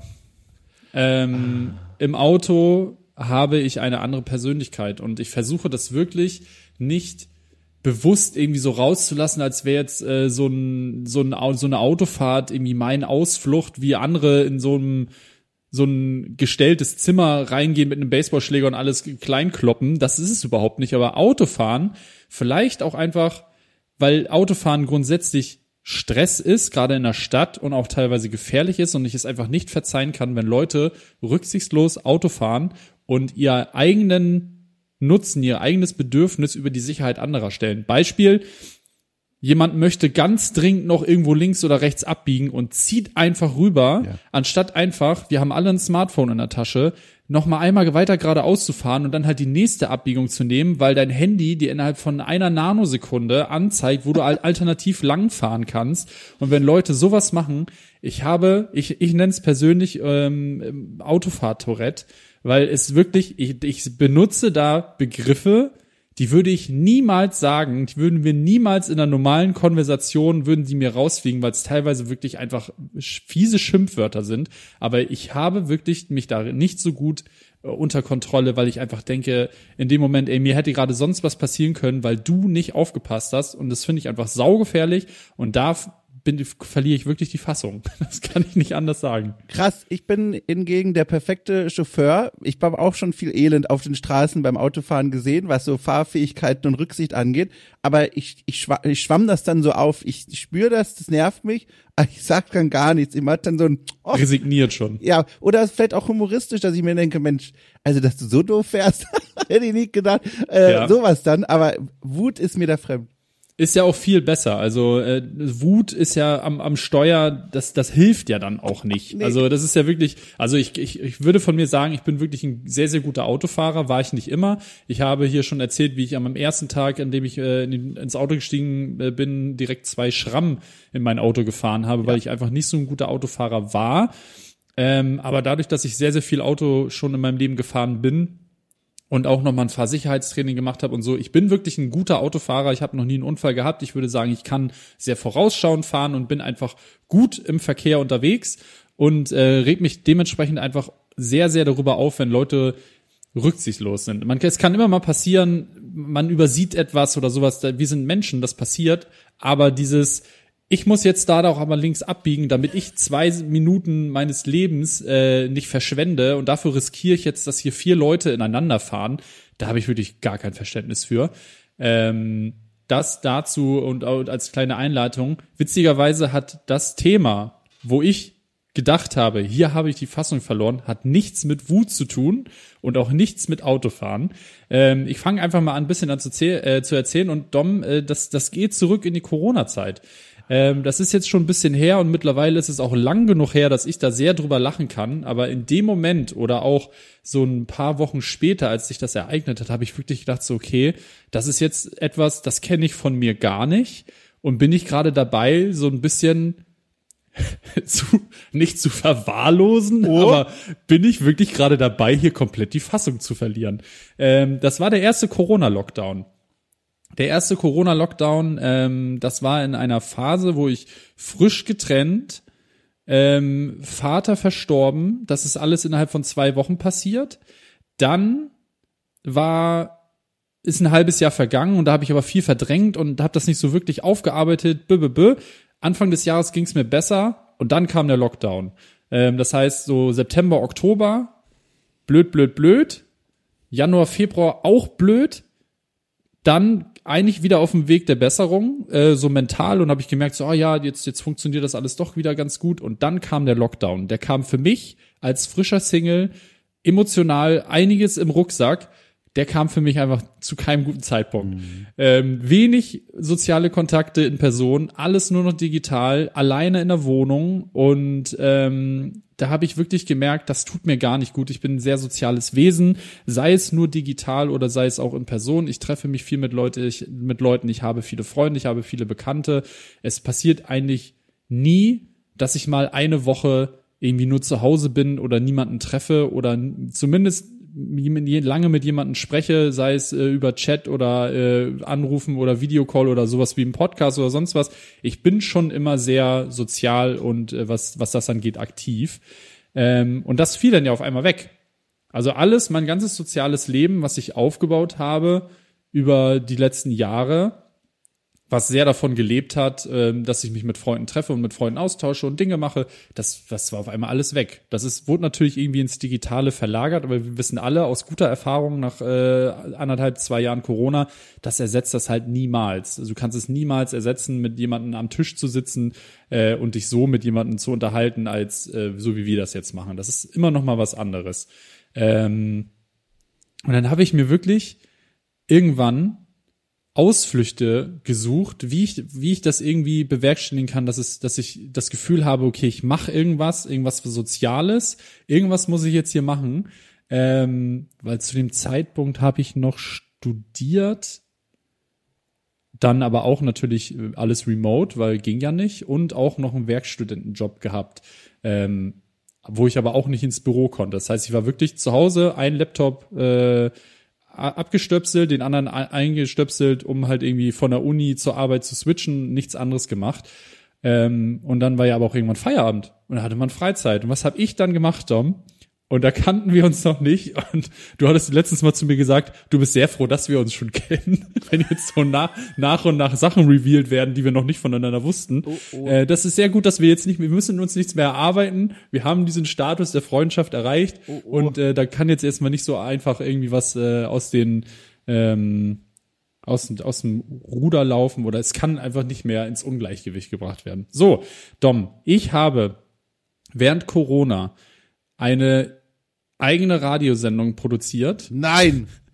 Ähm, ah. Im Auto habe ich eine andere Persönlichkeit und ich versuche das wirklich nicht bewusst irgendwie so rauszulassen, als wäre jetzt äh, so ein so ein so eine Autofahrt irgendwie mein Ausflucht, wie andere in so einem so ein gestelltes Zimmer reingehen mit einem Baseballschläger und alles klein kloppen. Das ist es überhaupt nicht. Aber Autofahren vielleicht auch einfach, weil Autofahren grundsätzlich Stress ist, gerade in der Stadt und auch teilweise gefährlich ist und ich es einfach nicht verzeihen kann, wenn Leute rücksichtslos Auto fahren und ihr eigenen Nutzen, ihr eigenes Bedürfnis über die Sicherheit anderer stellen. Beispiel, jemand möchte ganz dringend noch irgendwo links oder rechts abbiegen und zieht einfach rüber, ja. anstatt einfach, wir haben alle ein Smartphone in der Tasche, noch mal einmal weiter geradeaus zu fahren und dann halt die nächste Abbiegung zu nehmen, weil dein Handy dir innerhalb von einer Nanosekunde anzeigt, wo du alternativ lang fahren kannst. Und wenn Leute sowas machen, ich habe, ich ich nenne es persönlich ähm, Autofahrt-Tourette, weil es wirklich, ich, ich benutze da Begriffe, die würde ich niemals sagen, die würden wir niemals in einer normalen Konversation, würden die mir rausfliegen, weil es teilweise wirklich einfach fiese Schimpfwörter sind. Aber ich habe wirklich mich da nicht so gut äh, unter Kontrolle, weil ich einfach denke, in dem Moment, ey, mir hätte gerade sonst was passieren können, weil du nicht aufgepasst hast. Und das finde ich einfach saugefährlich und da bin, verliere ich wirklich die Fassung. Das kann ich nicht anders sagen. Krass, ich bin hingegen der perfekte Chauffeur. Ich habe auch schon viel Elend auf den Straßen beim Autofahren gesehen, was so Fahrfähigkeiten und Rücksicht angeht. Aber ich, ich, schwa- ich schwamm das dann so auf. Ich, ich spüre das, das nervt mich. Aber ich sag dann gar nichts. Ich mach dann so ein... Oh. Resigniert schon. Ja, oder vielleicht auch humoristisch, dass ich mir denke, Mensch, also dass du so doof fährst, hätte ich nicht gedacht. Äh, ja. Sowas dann. Aber Wut ist mir da fremd. Ist ja auch viel besser. Also äh, Wut ist ja am, am Steuer, das das hilft ja dann auch nicht. Nee. Also das ist ja wirklich, also ich, ich ich würde von mir sagen, ich bin wirklich ein sehr, sehr guter Autofahrer, war ich nicht immer. Ich habe hier schon erzählt, wie ich am ersten Tag, an dem ich äh, in, ins Auto gestiegen äh, bin, direkt zwei Schramm in mein Auto gefahren habe, ja. weil ich einfach nicht so ein guter Autofahrer war. Ähm, aber dadurch, dass ich sehr, sehr viel Auto schon in meinem Leben gefahren bin, und auch nochmal ein Fahrsicherheitstraining gemacht habe und so. Ich bin wirklich ein guter Autofahrer. Ich habe noch nie einen Unfall gehabt. Ich würde sagen, ich kann sehr vorausschauend fahren und bin einfach gut im Verkehr unterwegs und äh, reg mich dementsprechend einfach sehr, sehr darüber auf, wenn Leute rücksichtslos sind. Man, es kann immer mal passieren, man übersieht etwas oder sowas. Wir sind Menschen, das passiert. Aber dieses ich muss jetzt da doch aber links abbiegen, damit ich zwei Minuten meines Lebens äh, nicht verschwende und dafür riskiere ich jetzt, dass hier vier Leute ineinander fahren. Da habe ich wirklich gar kein Verständnis für. Ähm, das dazu und als kleine Einleitung. Witzigerweise hat das Thema, wo ich gedacht habe, hier habe ich die Fassung verloren, hat nichts mit Wut zu tun und auch nichts mit Autofahren. Ähm, ich fange einfach mal an, ein bisschen an zu, zäh- äh, zu erzählen und Dom, äh, das, das geht zurück in die Corona-Zeit. Ähm, das ist jetzt schon ein bisschen her und mittlerweile ist es auch lang genug her, dass ich da sehr drüber lachen kann. Aber in dem Moment oder auch so ein paar Wochen später, als sich das ereignet hat, habe ich wirklich gedacht, so okay, das ist jetzt etwas, das kenne ich von mir gar nicht. Und bin ich gerade dabei, so ein bisschen zu, nicht zu verwahrlosen, oh. aber bin ich wirklich gerade dabei, hier komplett die Fassung zu verlieren. Ähm, das war der erste Corona-Lockdown. Der erste Corona-Lockdown, ähm, das war in einer Phase, wo ich frisch getrennt, ähm, Vater verstorben, das ist alles innerhalb von zwei Wochen passiert. Dann war, ist ein halbes Jahr vergangen und da habe ich aber viel verdrängt und habe das nicht so wirklich aufgearbeitet. Bö, bö, bö. Anfang des Jahres ging es mir besser und dann kam der Lockdown. Ähm, das heißt so September, Oktober, blöd, blöd, blöd. Januar, Februar auch blöd. Dann eigentlich wieder auf dem Weg der Besserung, äh, so mental, und habe ich gemerkt, so, oh ja, jetzt jetzt funktioniert das alles doch wieder ganz gut. Und dann kam der Lockdown. Der kam für mich als frischer Single, emotional einiges im Rucksack. Der kam für mich einfach zu keinem guten Zeitpunkt. Mhm. Ähm, wenig soziale Kontakte in Person, alles nur noch digital, alleine in der Wohnung und ähm, da habe ich wirklich gemerkt, das tut mir gar nicht gut. Ich bin ein sehr soziales Wesen, sei es nur digital oder sei es auch in Person. Ich treffe mich viel mit, Leute, ich, mit Leuten, ich habe viele Freunde, ich habe viele Bekannte. Es passiert eigentlich nie, dass ich mal eine Woche irgendwie nur zu Hause bin oder niemanden treffe oder zumindest lange mit jemandem spreche, sei es äh, über Chat oder äh, Anrufen oder Videocall oder sowas wie im Podcast oder sonst was. Ich bin schon immer sehr sozial und äh, was was das angeht aktiv. Ähm, und das fiel dann ja auf einmal weg. Also alles, mein ganzes soziales Leben, was ich aufgebaut habe über die letzten Jahre, was sehr davon gelebt hat, dass ich mich mit Freunden treffe und mit Freunden austausche und Dinge mache, das, das war auf einmal alles weg. Das ist, wurde natürlich irgendwie ins Digitale verlagert, aber wir wissen alle aus guter Erfahrung nach äh, anderthalb, zwei Jahren Corona, das ersetzt das halt niemals. Also du kannst es niemals ersetzen, mit jemandem am Tisch zu sitzen äh, und dich so mit jemandem zu unterhalten, als äh, so wie wir das jetzt machen. Das ist immer noch mal was anderes. Ähm, und dann habe ich mir wirklich irgendwann Ausflüchte gesucht, wie ich wie ich das irgendwie bewerkstelligen kann, dass es dass ich das Gefühl habe, okay, ich mache irgendwas, irgendwas Soziales, irgendwas muss ich jetzt hier machen, ähm, weil zu dem Zeitpunkt habe ich noch studiert, dann aber auch natürlich alles remote, weil ging ja nicht, und auch noch einen Werkstudentenjob gehabt, ähm, wo ich aber auch nicht ins Büro konnte. Das heißt, ich war wirklich zu Hause, ein Laptop äh, abgestöpselt, den anderen eingestöpselt, um halt irgendwie von der Uni zur Arbeit zu switchen, nichts anderes gemacht. Ähm, und dann war ja aber auch irgendwann Feierabend und da hatte man Freizeit. Und was habe ich dann gemacht, Dom? Und da kannten wir uns noch nicht. Und du hattest letztens mal zu mir gesagt, du bist sehr froh, dass wir uns schon kennen, wenn jetzt so nach, nach und nach Sachen revealed werden, die wir noch nicht voneinander wussten. Oh, oh. Äh, das ist sehr gut, dass wir jetzt nicht, wir müssen uns nichts mehr erarbeiten. Wir haben diesen Status der Freundschaft erreicht. Oh, oh. Und äh, da kann jetzt erstmal nicht so einfach irgendwie was äh, aus den ähm, aus, aus dem Ruder laufen, oder es kann einfach nicht mehr ins Ungleichgewicht gebracht werden. So, Dom, ich habe während Corona eine eigene Radiosendung produziert. Nein!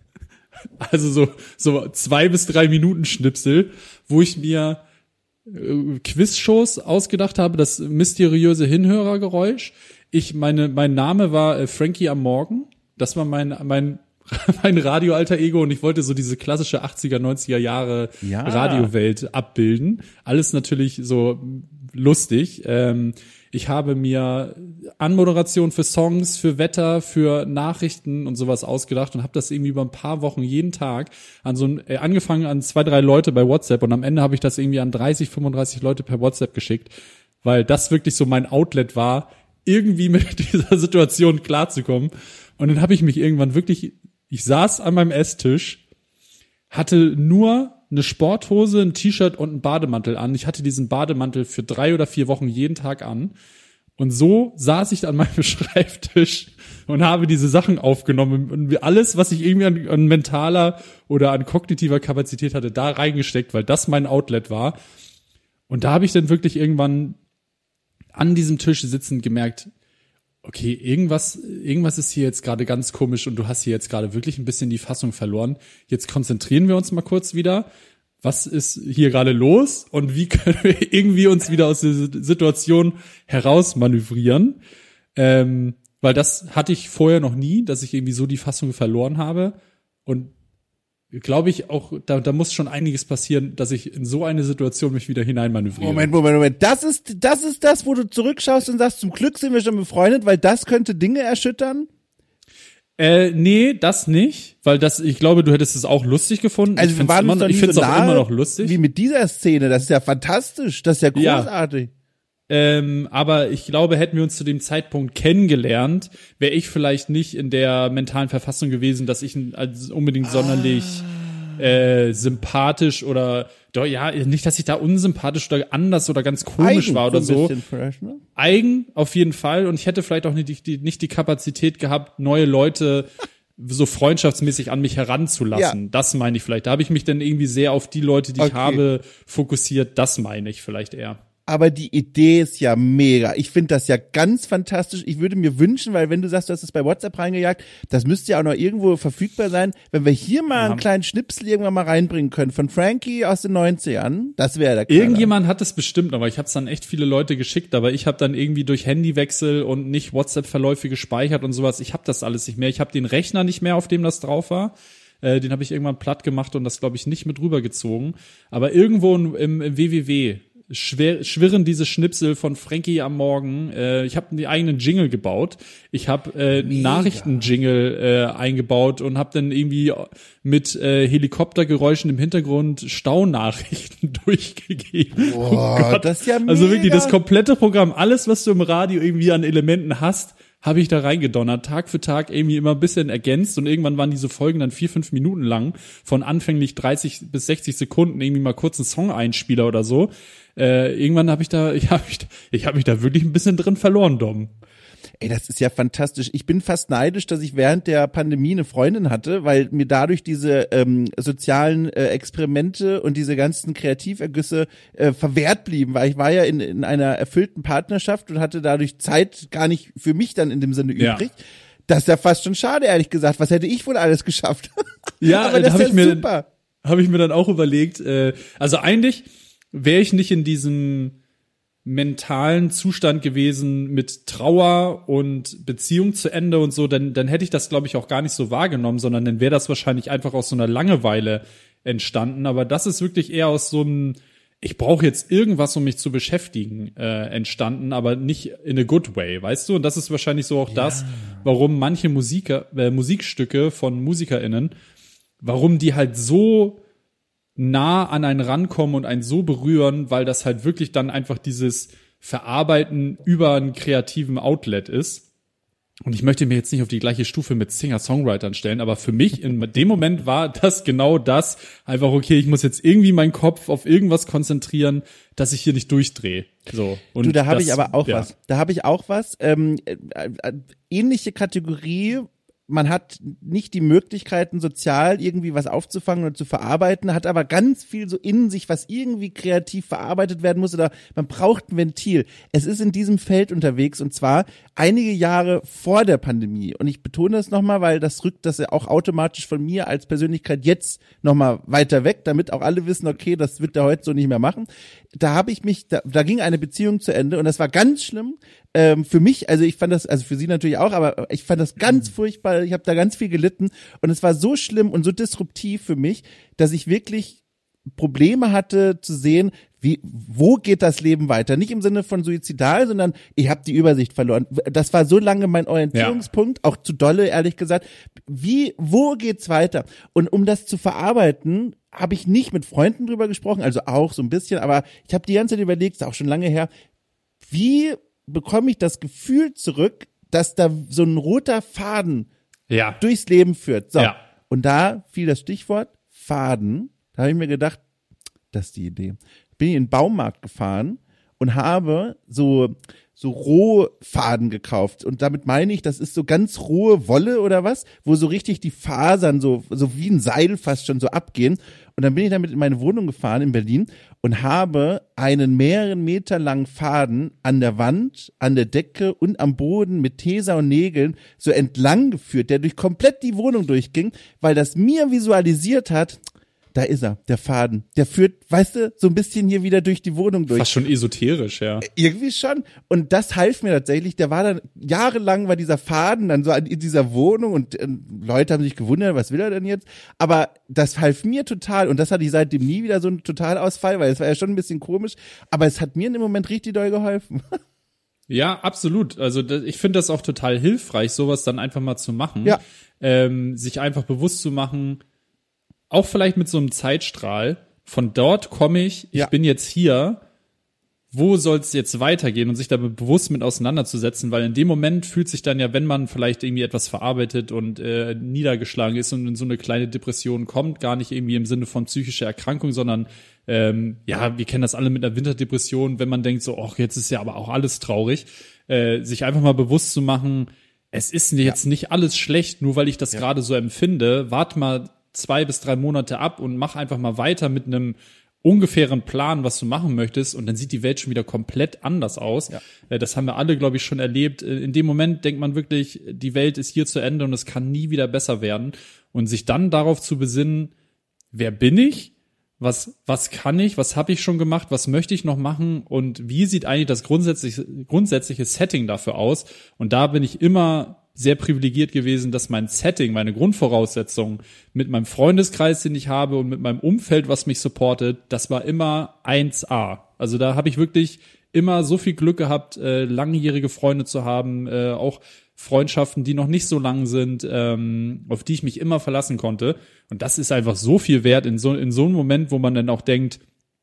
Also so, so zwei bis drei Minuten Schnipsel, wo ich mir äh, Quizshows ausgedacht habe, das mysteriöse Hinhörergeräusch. Ich, meine, mein Name war äh, Frankie am Morgen. Das war mein, mein, mein Radio-Alter-Ego und ich wollte so diese klassische achtziger, neunziger Jahre Ja. Radiowelt abbilden. Alles natürlich so lustig. Ähm, ich habe mir Anmoderation für Songs, für Wetter, für Nachrichten und sowas ausgedacht und habe das irgendwie über ein paar Wochen jeden Tag an so ein, äh, angefangen an zwei, drei Leute bei WhatsApp und am Ende habe ich das irgendwie an dreißig, fünfunddreißig Leute per WhatsApp geschickt, weil das wirklich so mein Outlet war, irgendwie mit dieser Situation klarzukommen. Und dann habe ich mich irgendwann wirklich, ich saß an meinem Esstisch, hatte nur eine Sporthose, ein T-Shirt und einen Bademantel an. Ich hatte diesen Bademantel für drei oder vier Wochen jeden Tag an. Und so saß ich an meinem Schreibtisch und habe diese Sachen aufgenommen und alles, was ich irgendwie an, an mentaler oder an kognitiver Kapazität hatte, da reingesteckt, weil das mein Outlet war. Und da habe ich dann wirklich irgendwann an diesem Tisch sitzend gemerkt, okay, irgendwas, irgendwas ist hier jetzt gerade ganz komisch und du hast hier jetzt gerade wirklich ein bisschen die Fassung verloren. Jetzt konzentrieren wir uns mal kurz wieder. Was ist hier gerade los und wie können wir irgendwie uns wieder aus dieser Situation herausmanövrieren? Ähm, weil das hatte ich vorher noch nie, dass ich irgendwie so die Fassung verloren habe. Und glaube ich auch, da, da muss schon einiges passieren, dass ich in so eine Situation mich wieder hineinmanövriere. Moment, Moment, Moment. Das ist, das ist das, wo du zurückschaust und sagst, zum Glück sind wir schon befreundet, weil das könnte Dinge erschüttern? Äh, nee, das nicht, weil das, ich glaube, du hättest es auch lustig gefunden. Also ich wir finde waren es uns immer, doch ich nie find's so auch nahe immer noch lustig. wie mit dieser Szene. Das ist ja fantastisch. Das ist ja Ja. großartig. Ähm, aber ich glaube, hätten wir uns zu dem Zeitpunkt kennengelernt, wäre ich vielleicht nicht in der mentalen Verfassung gewesen, dass ich als unbedingt Ah. sonderlich äh, sympathisch oder doch, ja, nicht, dass ich da unsympathisch oder anders oder ganz komisch Eigen, war oder ein so. bisschen fresh, ne? Eigen auf jeden Fall und ich hätte vielleicht auch nicht die, nicht die Kapazität gehabt, neue Leute so freundschaftsmäßig an mich heranzulassen. Ja. Das meine ich vielleicht. Da habe ich mich dann irgendwie sehr auf die Leute, die Okay. ich habe, fokussiert. Das meine ich vielleicht eher. Aber die Idee ist ja mega. Ich finde das ja ganz fantastisch. Ich würde mir wünschen, weil wenn du sagst, du hast es bei WhatsApp reingejagt, das müsste ja auch noch irgendwo verfügbar sein, wenn wir hier mal Ja. einen kleinen Schnipsel irgendwann mal reinbringen können von Frankie aus den neunzigern. Das wäre der Knaller. Irgendjemand hat es bestimmt, aber ich habe es dann echt viele Leute geschickt, aber ich habe dann irgendwie durch Handywechsel und nicht WhatsApp-Verläufe gespeichert und sowas, ich habe das alles nicht mehr. Ich habe den Rechner nicht mehr, auf dem das drauf war. Äh, den habe ich irgendwann platt gemacht und das, glaube ich, nicht mit rübergezogen. Aber irgendwo im, im, im W W W schwer, schwirren diese Schnipsel von Frankie am Morgen. Äh, ich habe einen eigenen Jingle gebaut. Ich habe äh, einen Nachrichten-Jingle äh, eingebaut und habe dann irgendwie mit äh, Helikoptergeräuschen im Hintergrund Staunachrichten durchgegeben. Boah, das ist ja mega. Also wirklich das komplette Programm, alles, was du im Radio irgendwie an Elementen hast, habe ich da reingedonnert, Tag für Tag irgendwie immer ein bisschen ergänzt und irgendwann waren diese Folgen dann vier, fünf Minuten lang, von anfänglich dreißig bis sechzig Sekunden, irgendwie mal kurz ein Song-Einspieler oder so. Äh, irgendwann habe ich da, ich habe mich, ich habe mich da wirklich ein bisschen drin verloren, Dom. Ey, das ist ja fantastisch. Ich bin fast neidisch, dass ich während der Pandemie eine Freundin hatte, weil mir dadurch diese ähm, sozialen äh, Experimente und diese ganzen Kreativergüsse äh, verwehrt blieben, weil ich war ja in, in einer erfüllten Partnerschaft und hatte dadurch Zeit gar nicht für mich dann in dem Sinne Ja. übrig. Das ist ja fast schon schade, ehrlich gesagt. Was hätte ich wohl alles geschafft? Ja, aber da das habe ist ich ja mir, super. habe ich mir dann auch überlegt. Äh, also eigentlich wäre ich nicht in diesem mentalen Zustand gewesen mit Trauer und Beziehung zu Ende und so, dann, dann hätte ich das, glaube ich, auch gar nicht so wahrgenommen, sondern dann wäre das wahrscheinlich einfach aus so einer Langeweile entstanden. Aber das ist wirklich eher aus so einem, ich brauche jetzt irgendwas, um mich zu beschäftigen, äh, entstanden, aber nicht in a good way, weißt du? Und das ist wahrscheinlich so auch das, warum manche Musiker, äh, Musikstücke von MusikerInnen, warum die halt so nah an einen rankommen und einen so berühren, weil das halt wirklich dann einfach dieses Verarbeiten über einen kreativen Outlet ist. Und ich möchte mir jetzt nicht auf die gleiche Stufe mit Singer-Songwritern stellen, aber für mich in dem Moment war das genau das. Einfach, okay, ich muss jetzt irgendwie meinen Kopf auf irgendwas konzentrieren, dass ich hier nicht durchdrehe. So. Und Du, da habe das- ich aber auch ja. was. Da habe ich auch was. Ähm, äh, äh, ähnliche Kategorie, man hat nicht die Möglichkeiten, sozial irgendwie was aufzufangen oder zu verarbeiten, hat aber ganz viel so in sich, was irgendwie kreativ verarbeitet werden muss oder man braucht ein Ventil. Es ist in diesem Feld unterwegs und zwar einige Jahre vor der Pandemie. Und ich betone das nochmal, weil das rückt das ja auch automatisch von mir als Persönlichkeit jetzt nochmal weiter weg, damit auch alle wissen, okay, das wird er heute so nicht mehr machen. Da habe ich mich, da, da ging eine Beziehung zu Ende und das war ganz schlimm. Ähm, für mich, also ich fand das, also für sie natürlich auch, aber ich fand das ganz furchtbar, ich habe da ganz viel gelitten und es war so schlimm und so disruptiv für mich, dass ich wirklich Probleme hatte zu sehen, wie, wo geht das Leben weiter? Nicht im Sinne von suizidal, sondern ich habe die Übersicht verloren. Das war so lange mein Orientierungspunkt, ja. Auch zu dolle, ehrlich gesagt. Wie, wo geht's weiter? Und um das zu verarbeiten, habe ich nicht mit Freunden drüber gesprochen, also auch so ein bisschen, aber ich habe die ganze Zeit überlegt, ist auch schon lange her, wie bekomme ich das Gefühl zurück, dass da so ein roter Faden ja. durchs Leben führt. So. Ja. Und da fiel das Stichwort Faden. Da habe ich mir gedacht, das ist die Idee. Bin ich in den Baumarkt gefahren und habe so so Rohfaden gekauft. Und damit meine ich, das ist so ganz rohe Wolle oder was, wo so richtig die Fasern so so wie ein Seil fast schon so abgehen. Und dann bin ich damit in meine Wohnung gefahren in Berlin und habe einen mehreren Meter langen Faden an der Wand, an der Decke und am Boden mit Tesa und Nägeln so entlang geführt, der durch komplett die Wohnung durchging, weil das mir visualisiert hat, da ist er, der Faden. Der führt, weißt du, so ein bisschen hier wieder durch die Wohnung durch. Fast schon esoterisch, ja. Irgendwie schon. Und das half mir tatsächlich. Der war dann, jahrelang war dieser Faden dann so in dieser Wohnung und äh, Leute haben sich gewundert, was will er denn jetzt? Aber das half mir total und das hatte ich seitdem nie wieder so einen Totalausfall, weil es war ja schon ein bisschen komisch. Aber es hat mir in dem Moment richtig doll geholfen. Ja, absolut. Also ich finde das auch total hilfreich, sowas dann einfach mal zu machen. Ja. Ähm, sich einfach bewusst zu machen, auch vielleicht mit so einem Zeitstrahl, von dort komme ich, ich ja. bin jetzt hier, wo soll es jetzt weitergehen und sich damit bewusst mit auseinanderzusetzen, weil in dem Moment fühlt sich dann ja, wenn man vielleicht irgendwie etwas verarbeitet und äh, niedergeschlagen ist und in so eine kleine Depression kommt, gar nicht irgendwie im Sinne von psychischer Erkrankung, sondern ähm, ja, wir kennen das alle mit einer Winterdepression, wenn man denkt so, ach, jetzt ist ja aber auch alles traurig, äh, sich einfach mal bewusst zu machen, es ist jetzt ja. nicht alles schlecht, nur weil ich das ja. gerade so empfinde, warte mal zwei bis drei Monate ab und mach einfach mal weiter mit einem ungefähren Plan, was du machen möchtest und dann sieht die Welt schon wieder komplett anders aus. Ja. Das haben wir alle, glaube ich, schon erlebt. In dem Moment denkt man wirklich, die Welt ist hier zu Ende und es kann nie wieder besser werden und sich dann darauf zu besinnen, wer bin ich? Was, was kann ich? Was habe ich schon gemacht? Was möchte ich noch machen? Und wie sieht eigentlich das grundsätzliche, grundsätzliche Setting dafür aus? Und da bin ich immer sehr privilegiert gewesen, dass mein Setting, meine Grundvoraussetzungen mit meinem Freundeskreis, den ich habe und mit meinem Umfeld, was mich supportet, das war immer eins A. Also da habe ich wirklich immer so viel Glück gehabt, äh, langjährige Freunde zu haben, äh, auch Freundschaften, die noch nicht so lang sind, ähm, auf die ich mich immer verlassen konnte. Und das ist einfach so viel wert in so in so einem Moment, wo man dann auch denkt,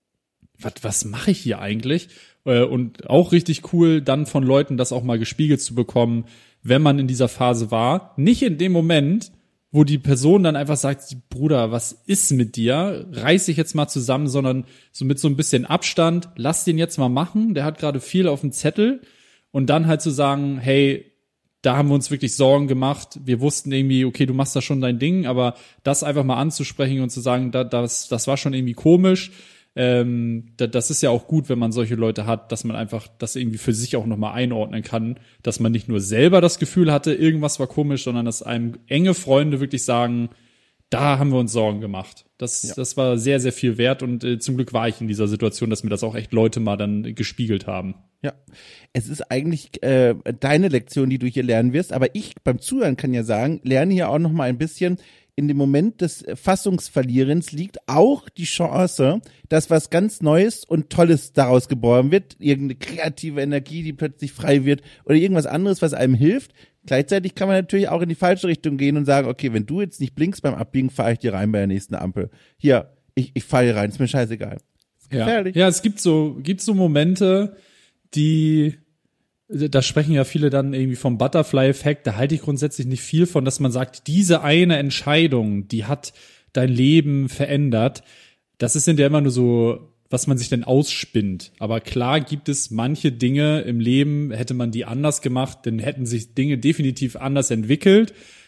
was was mache ich hier eigentlich? Äh, und auch richtig cool, dann von Leuten das auch mal gespiegelt zu bekommen, wenn man in dieser Phase war. Nicht in dem Moment, wo die Person dann einfach sagt, Bruder, was ist mit dir? Reiß dich jetzt mal zusammen, sondern so mit so ein bisschen Abstand, lass den jetzt mal machen, der hat gerade viel auf dem Zettel. Und dann halt zu sagen, hey, da haben wir uns wirklich Sorgen gemacht. Wir wussten irgendwie, okay, du machst da schon dein Ding, aber das einfach mal anzusprechen und zu sagen, da, das, das war schon irgendwie komisch. Ähm, da, das ist ja auch gut, wenn man solche Leute hat, dass man einfach das irgendwie für sich auch nochmal einordnen kann, dass man nicht nur selber das Gefühl hatte, irgendwas war komisch, sondern dass einem enge Freunde wirklich sagen, da haben wir uns Sorgen gemacht. Das, ja. das war sehr, sehr viel wert und äh, zum Glück war ich in dieser Situation, dass mir das auch echt Leute mal dann gespiegelt haben. Ja, es ist eigentlich äh, deine Lektion, die du hier lernen wirst, aber ich beim Zuhören kann ja sagen, lerne hier auch noch mal ein bisschen, in dem Moment des Fassungsverlierens liegt auch die Chance, dass was ganz Neues und Tolles daraus geboren wird, irgendeine kreative Energie, die plötzlich frei wird oder irgendwas anderes, was einem hilft. Gleichzeitig kann man natürlich auch in die falsche Richtung gehen und sagen, okay, wenn du jetzt nicht blinkst beim Abbiegen, fahre ich dir rein bei der nächsten Ampel. Hier, ich, ich fahre hier rein, ist mir scheißegal. Ist gefährlich. Ja, ja, es gibt so, gibt so Momente, die, da sprechen ja viele dann irgendwie vom Butterfly-Effekt, da halte ich grundsätzlich nicht viel von, dass man sagt, diese eine Entscheidung, die hat dein Leben verändert. Das sind ja immer nur so, was man sich denn ausspinnt. Aber klar gibt es manche Dinge im Leben, hätte man die anders gemacht, dann hätten sich Dinge definitiv anders entwickelt.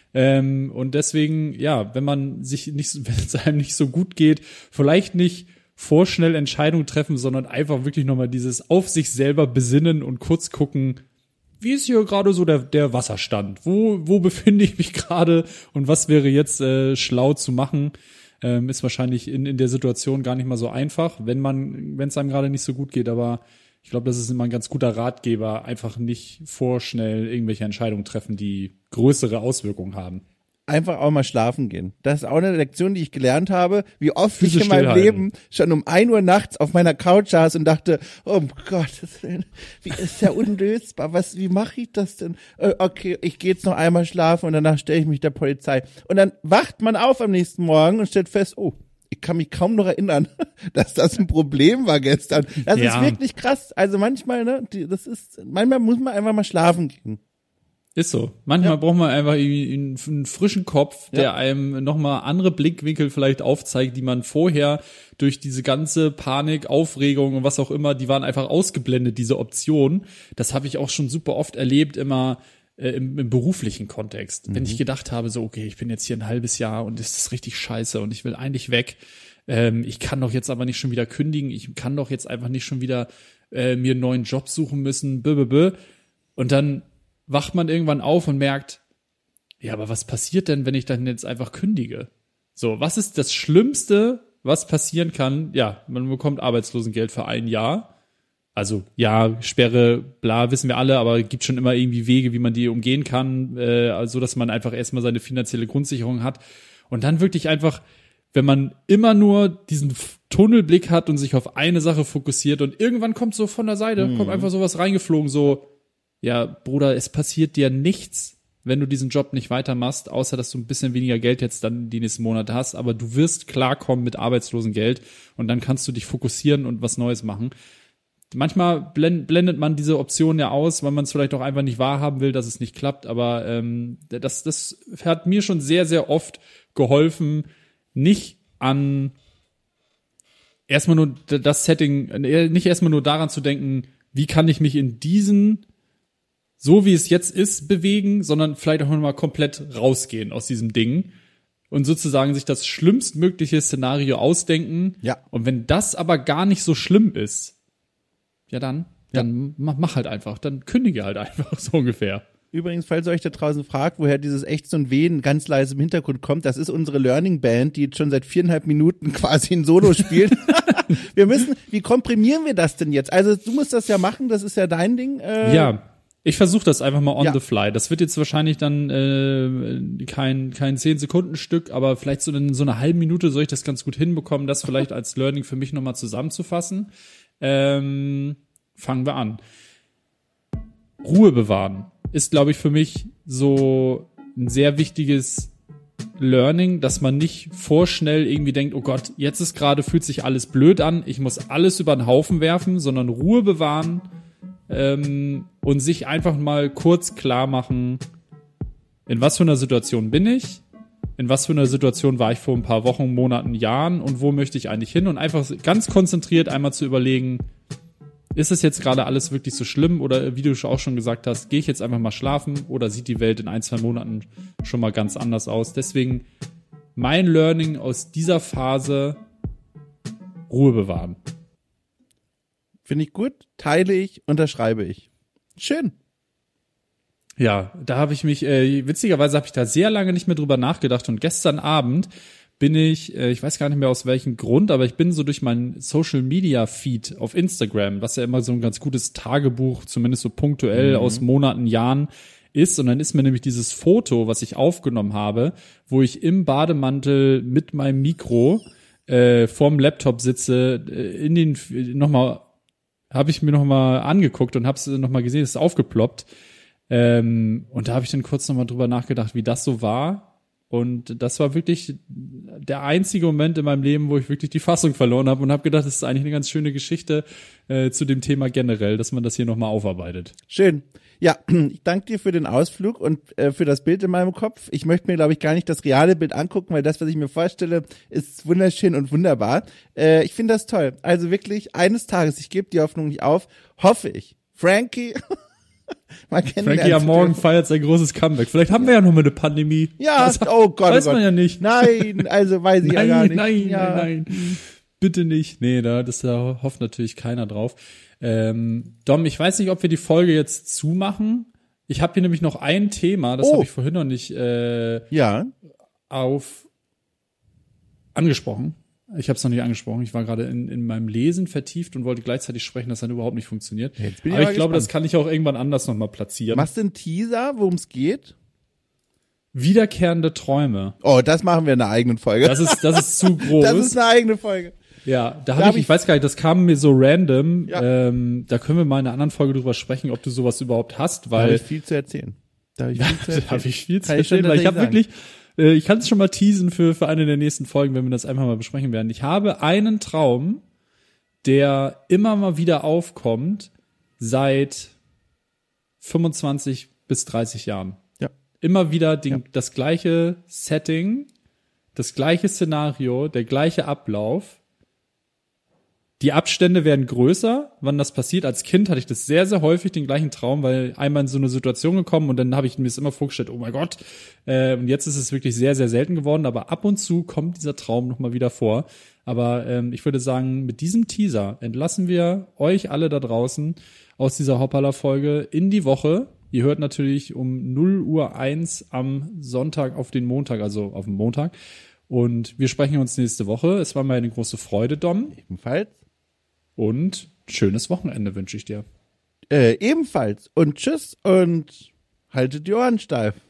Ähm, und deswegen, ja, wenn man sich nicht, wenn es einem nicht so gut geht, vielleicht nicht vorschnell Entscheidungen treffen, sondern einfach wirklich nochmal dieses auf sich selber besinnen und kurz gucken, wie ist hier gerade so der, der Wasserstand? Wo, wo befinde ich mich gerade und was wäre jetzt äh, schlau zu machen? Ähm, ist wahrscheinlich in, in der Situation gar nicht mal so einfach, wenn man, wenn es einem gerade nicht so gut geht, aber ich glaube, das ist immer ein ganz guter Ratgeber, einfach nicht vorschnell irgendwelche Entscheidungen treffen, die größere Auswirkungen haben. Einfach auch mal schlafen gehen. Das ist auch eine Lektion, die ich gelernt habe, wie oft Füße ich in meinem stillhalten. Leben schon um ein Uhr nachts auf meiner Couch saß und dachte, oh Gott, wie ist ja unlösbar, was, wie mache ich das denn? Äh, okay, ich gehe jetzt noch einmal schlafen und danach stelle ich mich der Polizei. Und dann wacht man auf am nächsten Morgen und stellt fest, oh, ich kann mich kaum noch erinnern, dass das ein Problem war gestern. Das Ja. ist wirklich krass. Also manchmal, ne, die, das ist, manchmal muss man einfach mal schlafen gehen. Ist so. Manchmal Ja. braucht man einfach irgendwie einen, einen frischen Kopf, der Ja. einem nochmal andere Blickwinkel vielleicht aufzeigt, die man vorher durch diese ganze Panik, Aufregung und was auch immer, die waren einfach ausgeblendet, diese Option. Das habe ich auch schon super oft erlebt, immer äh, im, im beruflichen Kontext. Mhm. Wenn ich gedacht habe, so, okay, ich bin jetzt hier ein halbes Jahr und es ist richtig scheiße und ich will eigentlich weg. Ähm, ich kann doch jetzt aber nicht schon wieder kündigen. Ich kann doch jetzt einfach nicht schon wieder äh, mir einen neuen Job suchen müssen. Bö, bö, bö. Und dann wacht man irgendwann auf und merkt, ja, aber was passiert denn, wenn ich dann jetzt einfach kündige? So, was ist das Schlimmste, was passieren kann? Ja, man bekommt Arbeitslosengeld für ein Jahr. Also, ja, Sperre, bla, wissen wir alle, aber es gibt schon immer irgendwie Wege, wie man die umgehen kann, äh, also, dass man einfach erstmal seine finanzielle Grundsicherung hat. Und dann wirklich einfach, wenn man immer nur diesen Tunnelblick hat und sich auf eine Sache fokussiert und irgendwann kommt so von der Seite, mhm. kommt einfach sowas reingeflogen, so, ja, Bruder, es passiert dir nichts, wenn du diesen Job nicht weitermachst, außer dass du ein bisschen weniger Geld jetzt dann die nächsten Monate hast, aber du wirst klarkommen mit Arbeitslosengeld und dann kannst du dich fokussieren und was Neues machen. Manchmal blendet man diese Option ja aus, weil man es vielleicht auch einfach nicht wahrhaben will, dass es nicht klappt, aber ähm, das, das hat mir schon sehr, sehr oft geholfen, nicht an erstmal nur das Setting, nicht erstmal nur daran zu denken, wie kann ich mich in diesen so wie es jetzt ist, bewegen, sondern vielleicht auch nochmal komplett rausgehen aus diesem Ding und sozusagen sich das schlimmstmögliche Szenario ausdenken. Ja. Und wenn das aber gar nicht so schlimm ist, ja dann, Ja. dann mach, mach halt einfach, dann kündige halt einfach, so ungefähr. Übrigens, falls ihr euch da draußen fragt, woher dieses Ächzen und Wehen ganz leise im Hintergrund kommt, das ist unsere Learning Band, die jetzt schon seit viereinhalb Minuten quasi ein Solo spielt. Wir müssen, wie komprimieren wir das denn jetzt? Also du musst das ja machen, das ist ja dein Ding. Äh, Ja. Ich versuche das einfach mal on Ja. the fly. Das wird jetzt wahrscheinlich dann äh, kein kein zehn Sekunden Stück, aber vielleicht so in so einer halben Minute soll ich das ganz gut hinbekommen, das vielleicht als Learning für mich nochmal zusammenzufassen. Ähm, fangen wir an. Ruhe bewahren ist, glaube ich, für mich so ein sehr wichtiges Learning, dass man nicht vorschnell irgendwie denkt, oh Gott, jetzt ist gerade, fühlt sich alles blöd an, ich muss alles über den Haufen werfen, sondern Ruhe bewahren, Ähm, und sich einfach mal kurz klar machen, in was für einer Situation bin ich, in was für einer Situation war ich vor ein paar Wochen, Monaten, Jahren und wo möchte ich eigentlich hin und einfach ganz konzentriert einmal zu überlegen, ist es jetzt gerade alles wirklich so schlimm oder wie du auch schon gesagt hast, gehe ich jetzt einfach mal schlafen oder sieht die Welt in ein, zwei Monaten schon mal ganz anders aus. Deswegen mein Learning aus dieser Phase, Ruhe bewahren. Finde ich gut, teile ich, unterschreibe ich. Schön. Ja, da habe ich mich, äh, witzigerweise habe ich da sehr lange nicht mehr drüber nachgedacht und gestern Abend bin ich, äh, ich weiß gar nicht mehr aus welchem Grund, aber ich bin so durch meinen Social Media Feed auf Instagram, was ja immer so ein ganz gutes Tagebuch, zumindest so punktuell mhm. aus Monaten, Jahren ist, und dann ist mir nämlich dieses Foto, was ich aufgenommen habe, wo ich im Bademantel mit meinem Mikro äh, vorm Laptop sitze, äh, in den, nochmal habe ich mir noch mal angeguckt und habe es noch mal gesehen, es ist aufgeploppt. Ähm, und da habe ich dann kurz noch mal drüber nachgedacht, wie das so war. Und das war wirklich der einzige Moment in meinem Leben, wo ich wirklich die Fassung verloren habe und habe gedacht, das ist eigentlich eine ganz schöne Geschichte äh, zu dem Thema generell, dass man das hier noch mal aufarbeitet. Schön. Ja, ich danke dir für den Ausflug und äh, für das Bild in meinem Kopf. Ich möchte mir, glaube ich, gar nicht das reale Bild angucken, weil das, was ich mir vorstelle, ist wunderschön und wunderbar. Äh, ich finde das toll. Also wirklich, eines Tages, ich gebe die Hoffnung nicht auf, hoffe ich, Frankie Mal kennen Frankie am Morgen feiert sein großes Comeback. Vielleicht haben wir ja noch mal eine Pandemie. Ja, das oh Gott. Weiß oh Gott. man ja nicht. Nein, also weiß ich nein, ja gar nicht. Nein, ja. nein, nein. Bitte nicht. Nee, da, das, da hofft natürlich keiner drauf. Ähm, Dom, ich weiß nicht, ob wir die Folge jetzt zumachen. Ich habe hier nämlich noch ein Thema, das Oh. habe ich vorhin noch nicht äh, Ja. auf angesprochen. Ich habe es noch nicht angesprochen. Ich war gerade in, in meinem Lesen vertieft und wollte gleichzeitig sprechen, das hat überhaupt nicht funktioniert. Jetzt bin ich Aber mal ich glaube, gespannt. das kann ich auch irgendwann anders nochmal platzieren. Machst du einen Teaser, worum es geht? Wiederkehrende Träume. Oh, das machen wir in einer eigenen Folge. Das ist, das ist zu groß. Das ist eine eigene Folge. Ja, da Da habe hab ich, ich ich- weiß gar nicht, das kam mir so random. Ja. Ähm, da können wir mal in einer anderen Folge drüber sprechen, ob du sowas überhaupt hast, Da habe weil ich viel zu erzählen. Da habe ich viel zu da erzählen. habe ich viel zu Kann ich schon erzählen, weil ich habe tatsächlich wirklich, äh, ich kann es schon mal teasen für für eine der nächsten Folgen, wenn wir das einfach mal besprechen werden. Ich habe einen Traum, der immer mal wieder aufkommt seit fünfundzwanzig bis dreißig Jahren. Ja. Immer wieder den, Ja. das gleiche Setting, das gleiche Szenario, der gleiche Ablauf. Die Abstände werden größer, wann das passiert. Als Kind hatte ich das sehr, sehr häufig, den gleichen Traum, weil einmal in so eine Situation gekommen und dann habe ich mir das immer vorgestellt, oh mein Gott. Äh, und jetzt ist es wirklich sehr, sehr selten geworden, aber ab und zu kommt dieser Traum nochmal wieder vor. Aber ähm, ich würde sagen, mit diesem Teaser entlassen wir euch alle da draußen aus dieser Hoppala-Folge in die Woche. Ihr hört natürlich um null Uhr eins am Sonntag auf den Montag, also auf den Montag. Und wir sprechen uns nächste Woche. Es war mir eine große Freude, Dom. Ebenfalls. Und schönes Wochenende wünsche ich dir. Äh, ebenfalls. Und tschüss und haltet die Ohren steif.